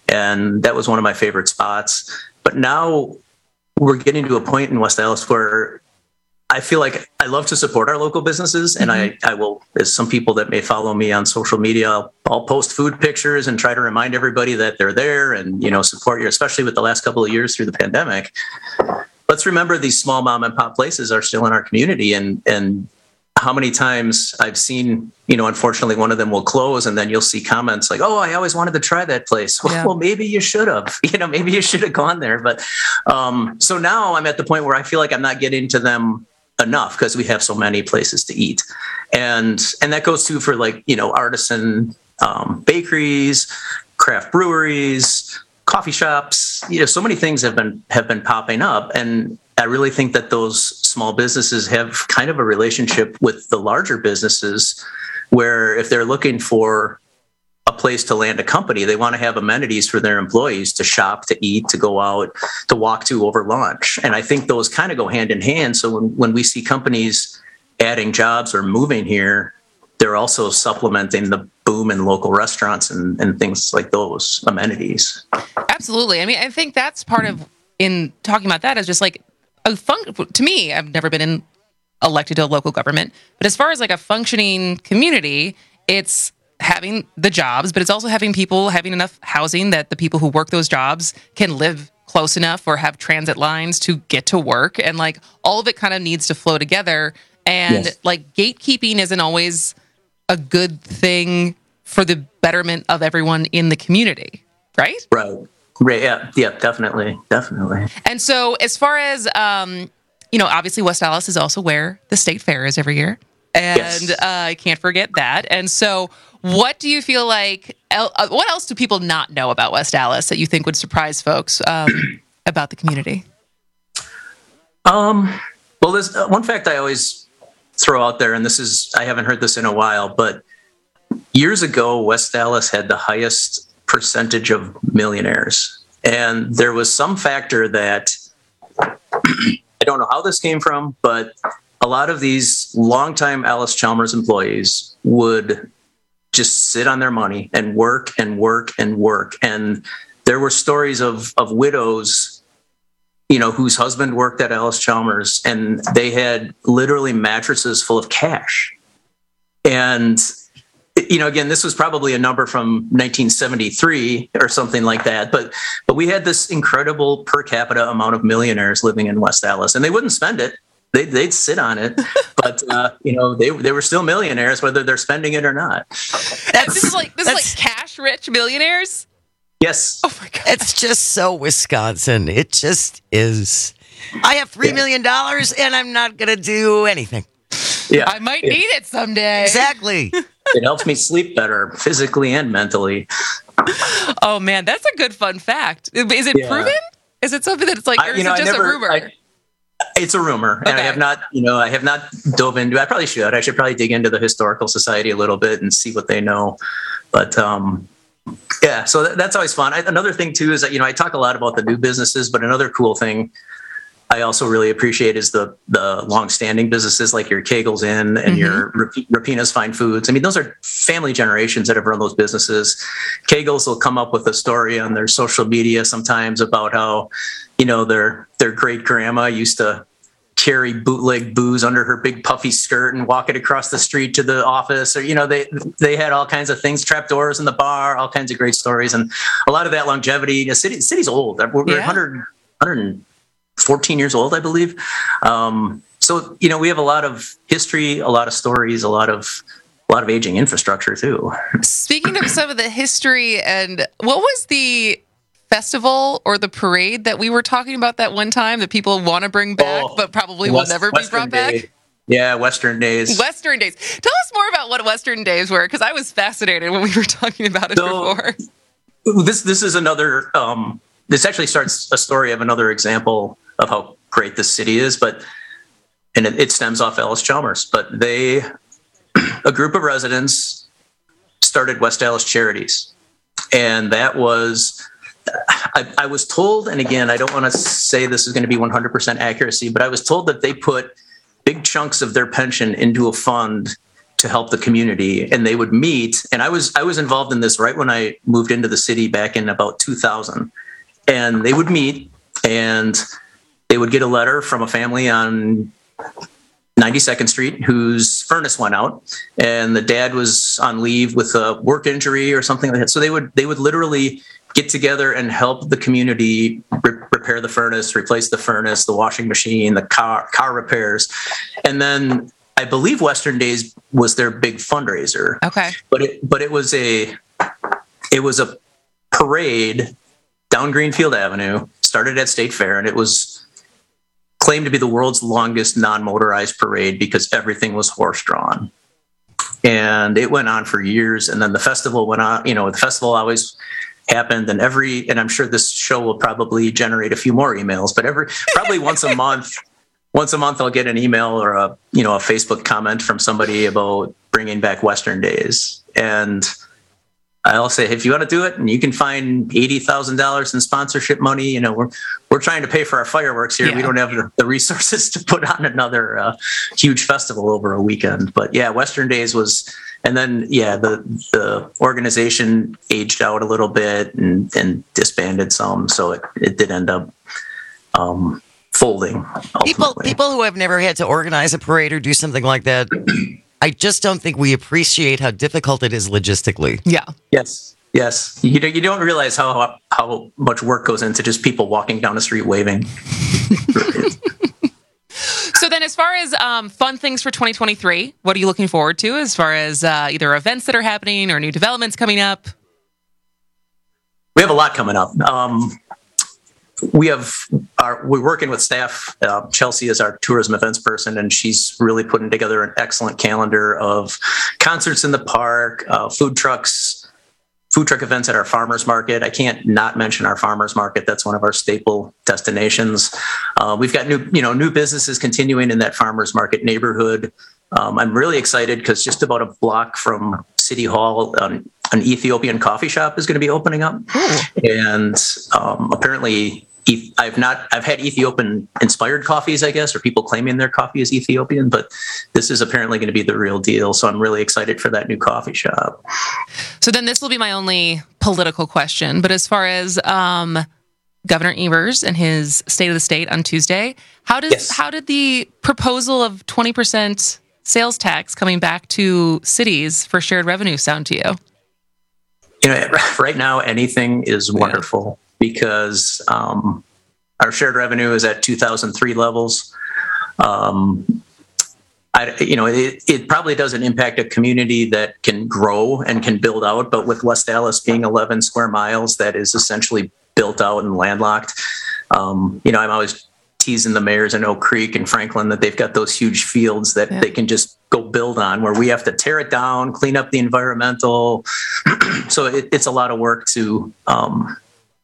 And that was one of my favorite spots. But now we're getting to a point in West Allis where I feel like I love to support our local businesses. And mm-hmm. I, I will, as some people that may follow me on social media, I'll, I'll post food pictures and try to remind everybody that they're there and, you know, support you, especially with the last couple of years through the pandemic. Let's remember these small mom and pop places are still in our community. And, and how many times I've seen, you know, unfortunately one of them will close and then you'll see comments like, oh, I always wanted to try that place. Well, yeah. well maybe you should have, you know, maybe you should have gone there. But um, so now I'm at the point where I feel like I'm not getting to them enough because we have so many places to eat. And, and that goes too for like, you know, artisan um, bakeries, craft breweries, coffee shops, you know, so many things have been, have been popping up. And I really think that those small businesses have kind of a relationship with the larger businesses where if they're looking for a place to land a company, they want to have amenities for their employees to shop, to eat, to go out, to walk to over lunch. And I think those kind of go hand in hand. So when, when we see companies adding jobs or moving here, they're also supplementing the boom in local restaurants and, and things like those amenities. Absolutely. I mean, I think that's part of, in talking about that, is just like, a fun- to me, I've never been in, elected to a local government, but as far as like a functioning community, it's having the jobs, but it's also having people having enough housing that the people who work those jobs can live close enough or have transit lines to get to work. And like all of it kind of needs to flow together. And Yes. like gatekeeping isn't always a good thing for the betterment of everyone in the community, right? Right. Right. Yeah. Yeah. Definitely. Definitely. And so as far as, um, you know, obviously West Allis is also where the state fair is every year. And Yes. uh, I can't forget that. And so what do you feel like, el- uh, what else do people not know about West Allis that you think would surprise folks um, about the community? Um, well, there's uh, one fact I always throw out there, and this is, I haven't heard this in a while, but years ago, West Allis had the highest percentage of millionaires. And there was some factor that I don't know how this came from, but a lot of these longtime Allis-Chalmers employees would just sit on their money and work and work and work. And there were stories of, of widows, you know, whose husband worked at Allis-Chalmers, and they had literally mattresses full of cash. And, you know, again, this was probably a number from nineteen seventy-three or something like that. But but we had this incredible per capita amount of millionaires living in West Allis, and they wouldn't spend it. They'd, they'd sit on it, but uh, you know, they they were still millionaires, whether they're spending it or not. This is like this is like cash rich millionaires. Yes. Oh my God. It's just so Wisconsin. It just is. I have three million dollars and I'm not going to do anything. Yeah, I might need it someday. Exactly. It helps me sleep better physically and mentally. Oh man, that's a good fun fact. Is it Yeah. proven? Is it something that it's like, I- or you is know, it I just never- a rumor? I- It's a rumor, and I have not, you know, I have not dove into. I probably should. I should probably dig into the Historical Society a little bit and see what they know. But um, yeah, so that, that's always fun. I, another thing too is that, you know, I talk a lot about the new businesses, but another cool thing I also really appreciate is the the long-standing businesses like your Kegel's Inn and your Rap- Rapina's Fine Foods. I mean, those are family generations that have run those businesses. Kegel's will come up with a story on their social media sometimes about how, you know, their their great grandma used to carry bootleg booze under her big puffy skirt and walk it across the street to the office, or, you know, they they had all kinds of things, trapdoors in the bar, all kinds of great stories, and a lot of that longevity. The city city's old. We're, we're Yeah. one hundred, one hundred fourteen years old, I believe. Um, so, you know, we have a lot of history, a lot of stories, a lot of a lot of aging infrastructure too. Speaking of some of the history, and what was the festival or the parade that we were talking about that one time that people want to bring back, Oh, but probably will West- never be Western brought back? Day. Yeah, Western Days. Western Days. Tell us more about what Western Days were, because I was fascinated when we were talking about it So- before. This this is another. Um, this actually starts a story of another example of how great this city is, but and it, it stems off Allis-Chalmers. But they, a group of residents, started West Allis Charities, and that was. I, I was told, and again, I don't want to say this is going to be one hundred percent accuracy, but I was told that they put big chunks of their pension into a fund to help the community, and they would meet. And I was I was involved in this right when I moved into the city back in about two thousand, and they would meet, and they would get a letter from a family on ninety-second Street whose furnace went out, and the dad was on leave with a work injury or something like that. So they would they would literally get together and help the community re- repair the furnace, replace the furnace, the washing machine, the car car repairs. And then I believe Western Days was their big fundraiser. Okay. But it but it was a it was a parade down Greenfield Avenue, started at State Fair, and it was claimed to be the world's longest non-motorized parade because everything was horse-drawn. And it went on for years, and then the festival went on, you know, the festival always happened, and every and I'm sure this show will probably generate a few more emails, but every probably once a month once a month I'll get an email or a you know a Facebook comment from somebody about bringing back Western Days. And I'll say, if you want to do it and you can find eighty thousand dollars in sponsorship money, you know, we're we're trying to pay for our fireworks here. Yeah. We don't have the, the resources to put on another uh, huge festival over a weekend. But yeah, Western Days was, and then yeah, the the organization aged out a little bit and, and disbanded some, so it, it did end up um, folding. People people who have never had to organize a parade or do something like that I just don't think we appreciate how difficult it is logistically. Yeah. Yes. Yes. You don't, you don't realize how how much work goes into just people walking down the street waving. So then as far as um, fun things for twenty twenty-three, what are you looking forward to as far as uh, either events that are happening or new developments coming up? We have a lot coming up. Um, we have our, we're working with staff. Uh, Chelsea is our tourism events person, and she's really putting together an excellent calendar of concerts in the park, uh, food trucks, food truck events at our farmers market. I can't not mention our farmers market. That's one of our staple destinations. Uh, we've got new, you know, new businesses continuing in that farmers market neighborhood. Um, I'm really excited because just about a block from City Hall, um, an Ethiopian coffee shop is going to be opening up. And um, apparently I've not, I've had Ethiopian inspired coffees, I guess, or people claiming their coffee is Ethiopian, but this is apparently going to be the real deal. So I'm really excited for that new coffee shop. So then this will be my only political question, but as far as um, Governor Evers and his State of the State on Tuesday, how does Yes. how did the proposal of twenty percent sales tax coming back to cities for shared revenue sound to you? You know, right now, anything is wonderful because um, our shared revenue is at two thousand three levels. Um, I, you know, it, it probably doesn't impact a community that can grow and can build out, but with West Dallas being eleven square miles, that is essentially built out and landlocked. Um, you know, I'm always teasing the mayors in Oak Creek and Franklin that they've got those huge fields that yeah. they can just go build on, where we have to tear it down, clean up the environmental. So it, it's a lot of work to um,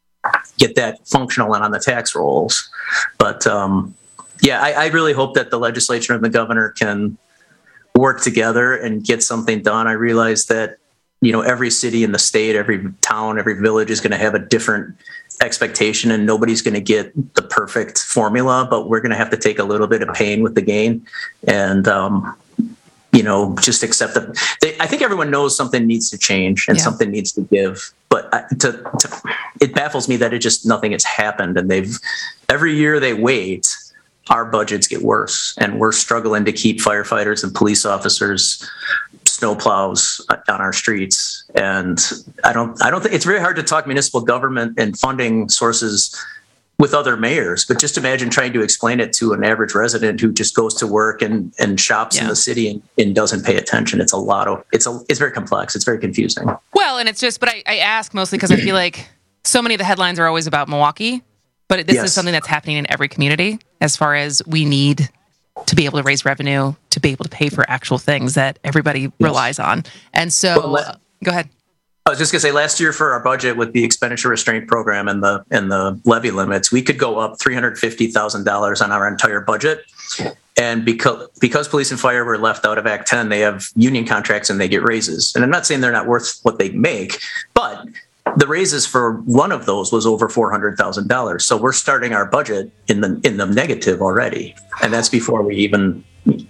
get that functional and on the tax rolls. But um, yeah, I, I really hope that the legislature and the governor can work together and get something done. I realize that, you know, every city in the state, every town, every village is going to have a different expectation, and nobody's going to get the perfect formula, but we're going to have to take a little bit of pain with the gain and, um, you know, just accept that. They, I think everyone knows something needs to change and yeah. something needs to give, but I, to, to, it baffles me that it just, nothing has happened. And they've, every year they wait, our budgets get worse, and we're struggling to keep firefighters and police officers, snowplows on our streets. And I don't, I don't think it's very hard to talk municipal government and funding sources with other mayors, but just imagine trying to explain it to an average resident who just goes to work and, and shops yeah. in the city and, and doesn't pay attention. It's a lot of, it's a, it's very complex. It's very confusing. Well, and it's just, but I, I ask mostly because I feel like so many of the headlines are always about Milwaukee, but this yes. is something that's happening in every community as far as we need to be able to raise revenue, to be able to pay for actual things that everybody yes. relies on. And so, well, uh, go ahead. I was just going to say, last year for our budget with the expenditure restraint program and the and the levy limits, we could go up three hundred fifty thousand dollars on our entire budget. And because because police and fire were left out of Act ten, they have union contracts and they get raises. And I'm not saying they're not worth what they make, but the raises for one of those was over four hundred thousand dollars. So we're starting our budget in the in the negative already. And that's before we even,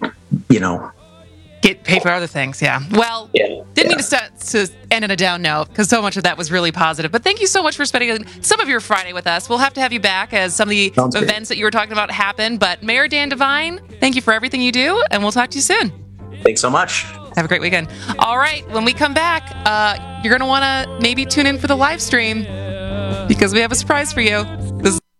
you know, get paid for other things. Yeah. Well, yeah, didn't yeah. mean to, start, to end on a down note because so much of that was really positive. But thank you so much for spending some of your Friday with us. We'll have to have you back as some of the Sounds events good. that you were talking about happen. But Mayor Dan Devine, thank you for everything you do, and we'll talk to you soon. Thanks so much. Have a great weekend. All right. When we come back, uh, you're going to want to maybe tune in for the live stream because we have a surprise for you. This is-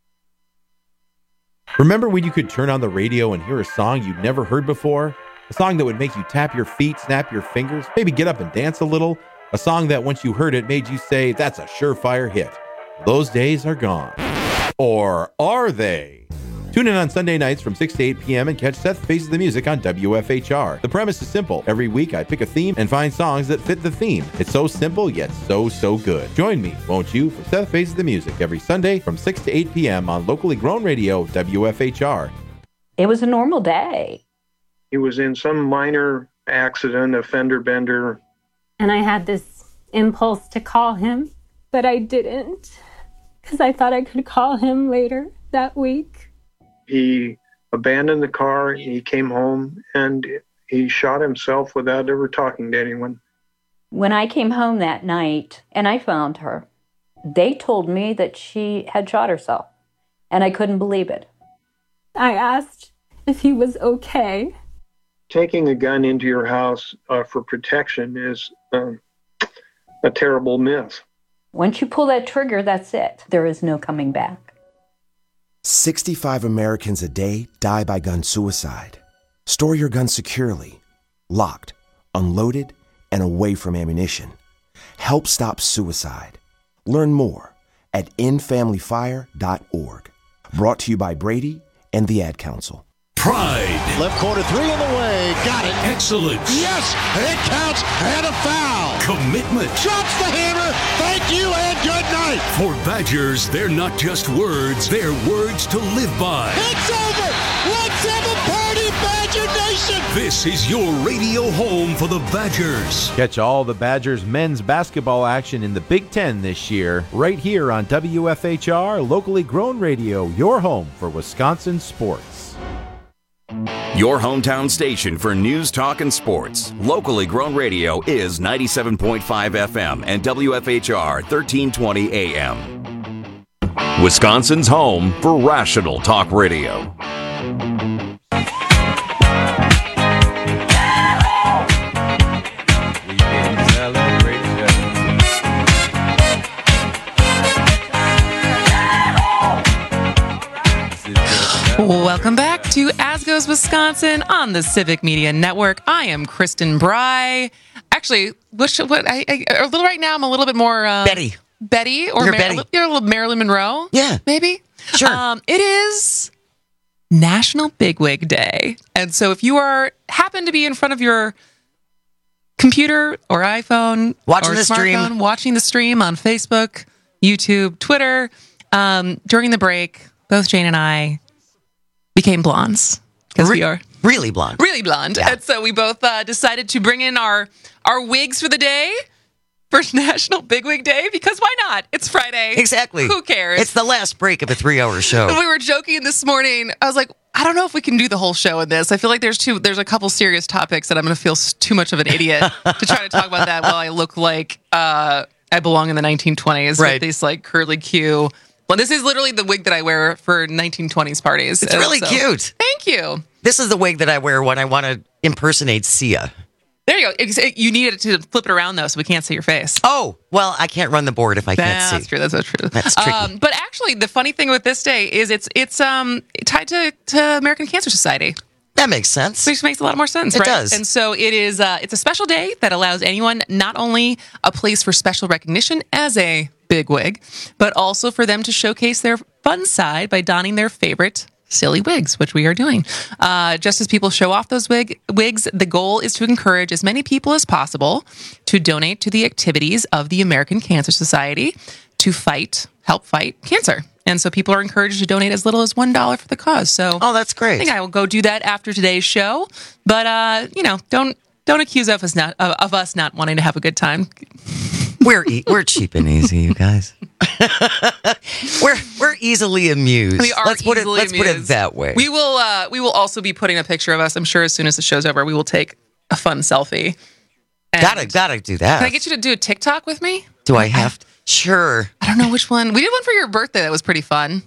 Remember when you could turn on the radio and hear a song you'd never heard before? A song that would make you tap your feet, snap your fingers, maybe get up and dance a little? A song that once you heard it made you say, that's a surefire hit. Those days are gone. Or are they? Tune in on Sunday nights from six to eight p.m. and catch Seth Faces the Music on W F H R. The premise is simple. Every week I pick a theme and find songs that fit the theme. It's so simple, yet so, so good. Join me, won't you, for Seth Faces the Music every Sunday from six to eight p.m. on locally grown radio W F H R. It was a normal day. He was in some minor accident, a fender bender. And I had this impulse to call him, but I didn't because I thought I could call him later that week. He abandoned the car, he came home, and he shot himself without ever talking to anyone. When I came home that night and I found her, they told me that she had shot herself, and I couldn't believe it. I asked if he was okay. taking a gun into your house uh, for protection is um, a terrible myth. Once you pull that trigger, that's it. There is no coming back. sixty-five Americans a day die by gun suicide. Store your gun securely, locked, unloaded, and away from ammunition. Help stop suicide. Learn more at end family fire dot org. Brought to you by Brady and the Ad Council. Pride. Left corner three in the way. Got it. Excellence. Yes, it counts and a foul. Commitment. Drops the hammer. Thank you and good night. For Badgers, they're not just words, they're words to live by. It's over. Let's have a party, Badger Nation. This is your radio home for the Badgers. Catch all the Badgers men's basketball action in the Big Ten this year, right here on W F H R, locally grown radio, your home for Wisconsin sports. Your hometown station for news, talk, and sports. Locally grown radio is ninety-seven point five F M and W F H R thirteen twenty A M. Wisconsin's home for rational talk radio. Welcome back to As Goes Wisconsin on the Civic Media Network. I am Kristen Bry. Actually, what, should, what I, I, a little right now, I'm a little bit more uh, Betty. Betty, or You're Mar- Betty. You're a little Marilyn Monroe. Yeah, maybe. Sure. Um, it is National Bigwig Day, and so if you are happen to be in front of your computer or iPhone, Watching or the stream. smartphone, watching the stream on Facebook, YouTube, Twitter, um, during the break, both Jane and I became blondes because Re- we are really blonde, really blonde, Yeah. and so we both uh, decided to bring in our our wigs for the day for National Bigwig Day because why not? It's Friday, Exactly. Who cares? It's the last break of a three-hour show. We were joking this morning. I was like, I don't know if we can do the whole show in this. I feel like there's two. There's a couple serious topics that I'm going to feel s- too much of an idiot to try to talk about that while I look like uh, I belong in the nineteen twenties Right. with these like curly Q. Well, this is literally the wig that I wear for nineteen twenties parties. It's And really so- cute. Thank you. This is the wig that I wear when I want to impersonate Sia. There you go. It's- it- you need it to flip it around though, so we can't see your face. Oh, well, I can't run the board if I can't see. That's true. That's so true. That's tricky. Um, but actually, the funny thing with this day is it's it's um tied to, to American Cancer Society. That makes sense. Which makes a lot more sense, It right? does. And so it is. Uh, it's a special day that allows anyone not only a place for special recognition as a bigwig, but also for them to showcase their fun side by donning their favorite silly wigs, which we are doing. Uh, just as people show off those wig, wigs, the goal is to encourage as many people as possible to donate to the activities of the American Cancer Society to fight, help fight cancer. And so people are encouraged to donate as little as one dollar for the cause. So, oh, that's great. I think I will go do that after today's show. But uh, you know, don't don't accuse of us not of, of us not wanting to have a good time. We're e- we're cheap and easy, you guys. we're we're easily amused. We are let's put it easily let's put it amused. that way. We will uh, we will also be putting a picture of us. I'm sure as soon as the show's over, we will take a fun selfie. And gotta gotta do that. Can I get you to do a TikTok with me? Do I have to? Sure. I don't know which one. We did one for your birthday that was pretty fun.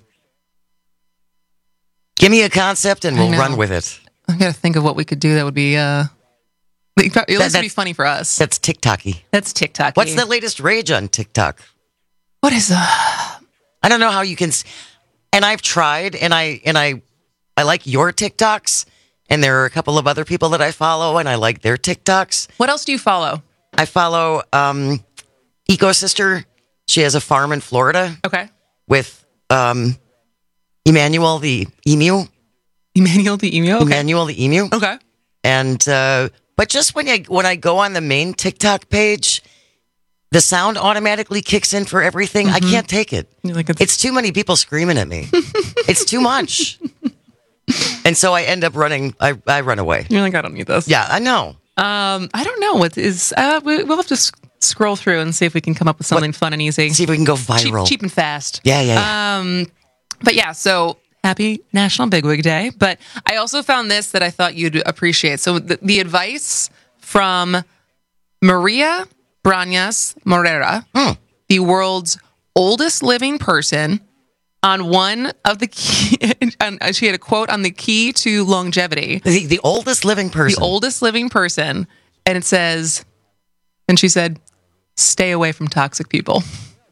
Give me a concept and I we'll know. run with it. I gotta think of what we could do that would be uh at least That- would be that's- funny for us. That's TikToky. That's TikTok. What's the latest rage on TikTok? What is uh I don't know how you can s- and I've tried and I and I I like your TikToks and there are a couple of other people that I follow and I like their TikToks. What else do you follow? I follow um Ecosister. She has a farm in Florida. Okay. With um Emmanuel the emu. Emmanuel the emu. Okay. Emmanuel the emu. Okay. And uh but just when I when I go on the main TikTok page, the sound automatically kicks in for everything. I can't take it. Like it's-, it's too many people screaming at me. It's too much. And so I end up running. I, I run away. You're like, I don't need this. Yeah, I know. Um, I don't know what is. Uh, we, we'll have to sc- scroll through and see if we can come up with something fun and easy. See if we can go viral. Cheap, cheap and fast. Yeah, yeah, yeah. Um, but yeah, so happy National Bigwig Day. But I also found this that I thought you'd appreciate. So the, the advice from Maria Brañas Morera, Hmm. the world's oldest living person, on one of the key, and she had a quote on the key to longevity. The, the oldest living person. The oldest living person. And it says, and she said, stay away from toxic people.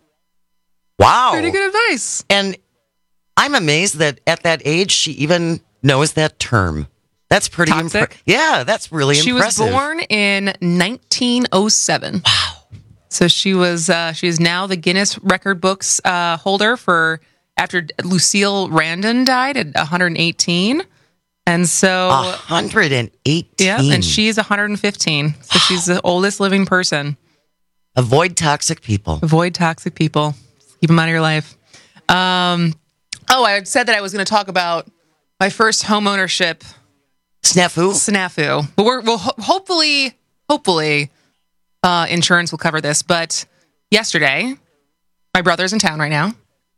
Wow. Pretty good advice. And I'm amazed that at that age, she even knows that term. That's pretty impressive. Yeah, that's really she impressive. She was born in nineteen oh seven. Wow. So she was, uh, she is now the Guinness Record Books uh, holder for, after Lucille Randon died at one hundred eighteen. And so. one hundred eighteen. Yeah, and she's one hundred fifteen. So she's the oldest living person. Avoid toxic people. Avoid toxic people. Keep them out of your life. Um, oh, I had said that I was going to talk about my first home ownership snafu. Snafu. But we're, we'll ho- hopefully, hopefully, uh, insurance will cover this. But yesterday, my brother's in town right now,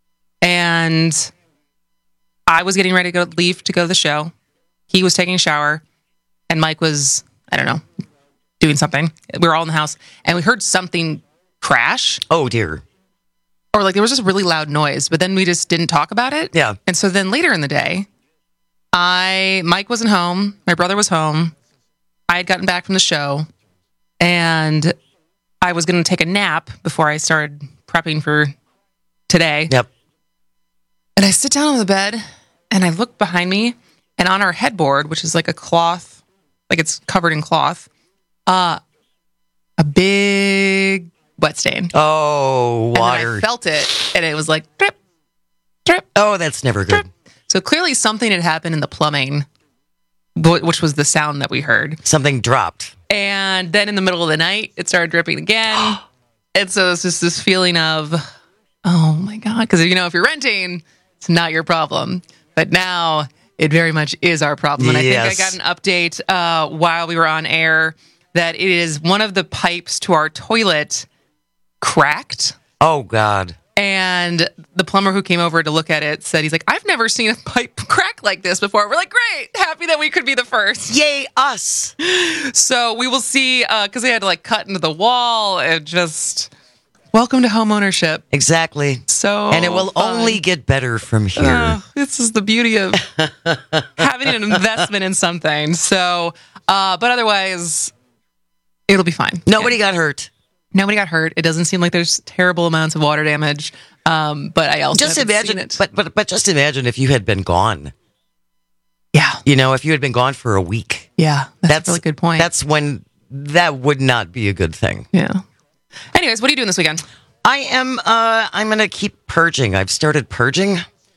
and I was getting ready to go leave to go to the show. He was taking a shower, and Mike was, I don't know, doing something. We were all in the house, and we heard something crash. Oh, dear. Or like there was just really loud noise, but then we just didn't talk about it. Yeah. And so then later in the day, I Mike wasn't home. My brother was home. I had gotten back from the show, and I was going to take a nap before I started prepping for today. Yep. And I sit down on the bed, and I look behind me, and on our headboard, which is like a cloth, like it's covered in cloth, uh, a big wet stain. Oh, water. And I felt it, and it was like, drip, drip. Oh, that's never good. Drip. So clearly something had happened in the plumbing, which was the sound that we heard. Something dropped. And then in the middle of the night, it started dripping again. And so it's just this feeling of, oh my God. Because, you know, if you're renting, it's not your problem. But now it very much is our problem. And yes. I think I got an update uh, while we were on air that it is one of the pipes to our toilet cracked. Oh, God. And the plumber who came over to look at it said, he's like, I've never seen a pipe crack like this before. We're like, great. Happy that we could be the first. Yay, us. So we will see, because uh, they had to like cut into the wall and just, welcome to home ownership. Exactly. So And it will fun. only get better from here. Uh, this is the beauty of having an investment in something. So, uh, but otherwise, it'll be fine. Nobody yeah. got hurt. Nobody got hurt. It doesn't seem like there's terrible amounts of water damage. Um, but I also just haven't imagine seen it. But but but just imagine if you had been gone. Yeah. You know, if you had been gone for a week. Yeah, that's, that's a really good point. That's when that would not be a good thing. Yeah. Anyways, what are you doing this weekend? I am. Uh, I'm going to keep purging. I've started purging.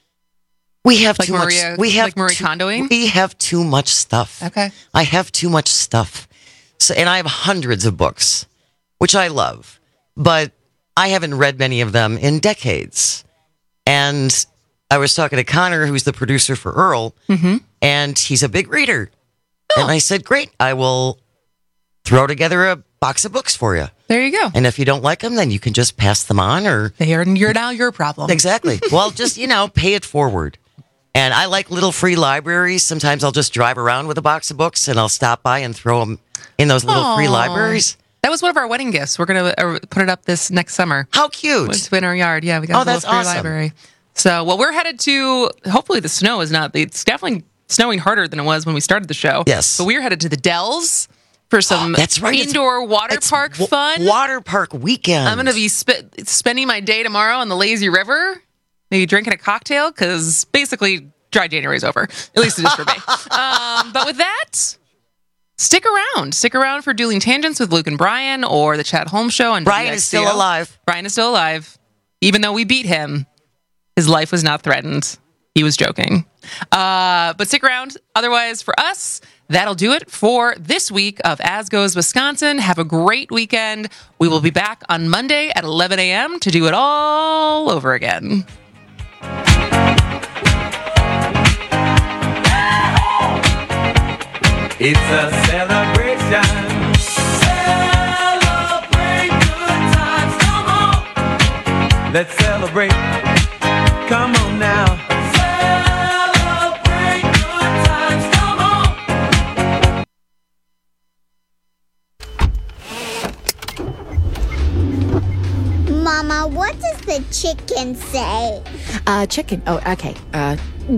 We have like too Maria, much. We have like Marie too, Kondoing. We have too much stuff. Okay. I have too much stuff. So, and I have hundreds of books, which I love, but I haven't read many of them in decades. And I was talking to Connor, who's the producer for Earl, mm-hmm. and he's a big reader. Oh. And I said, great, I will throw together a box of books for you. There you go. And if you don't like them, then you can just pass them on, or they are you're now your problem. Exactly. Well, just, you know, pay it forward. And I like little free libraries. Sometimes I'll just drive around with a box of books and I'll stop by and throw them in those little Aww. free libraries. That was one of our wedding gifts. We're going to uh, put it up this next summer. How cute. It's in our yard. Yeah, we got oh, a little that's free awesome. library. So, well, we're headed to, hopefully the snow is not, it's definitely snowing harder than it was when we started the show. Yes. But we're headed to the Dells for some oh, that's right. indoor it's, water it's park w- fun. Water park weekend. I'm going to be sp- spending my day tomorrow on the lazy river, maybe drinking a cocktail, because basically dry January is over. At least it is for me. Um, but with that, stick around. Stick around for Dueling Tangents with Luke and Brian, or the Chad Holmes Show on Brian W X is C O. still alive. Brian is still alive. Even though we beat him, his life was not threatened. He was joking. Uh, but stick around. Otherwise, for us, that'll do it for this week of As Goes Wisconsin. Have a great weekend. We will be back on Monday at eleven a.m. to do it all over again. It's a celebration. Celebrate good times. Come on. Let's celebrate. Come on now. Celebrate good times. Come on. Mama, what does the chicken say? Uh, chicken. Oh, okay. Uh,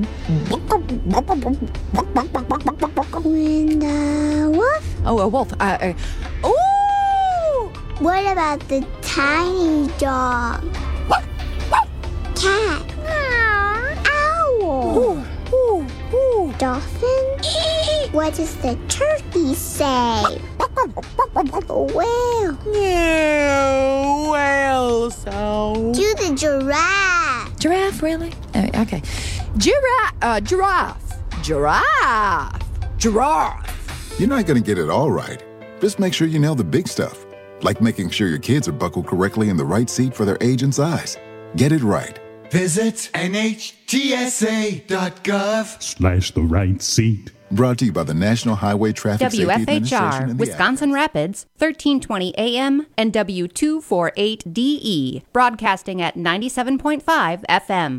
when the wolf? oh, a wolf. Uh, uh, ooh! What about the tiny dog? Cat? Owl? Ooh, ooh, ooh. Dolphin? What does the turkey say? Whale? Yeah, whale sound. Do the giraffe? Giraffe, really? Uh, okay. Giraffe. Uh, giraffe. Giraffe. Giraffe. You're not going to get it all right. Just make sure you nail the big stuff, like making sure your kids are buckled correctly in the right seat for their age and size. Get it right. Visit N H T S A dot gov slash the right seat. Brought to you by the National Highway Traffic W F Safety H Administration R, and the Wisconsin Rapids, thirteen twenty A M and W two forty-eight D E, broadcasting at ninety-seven point five F M.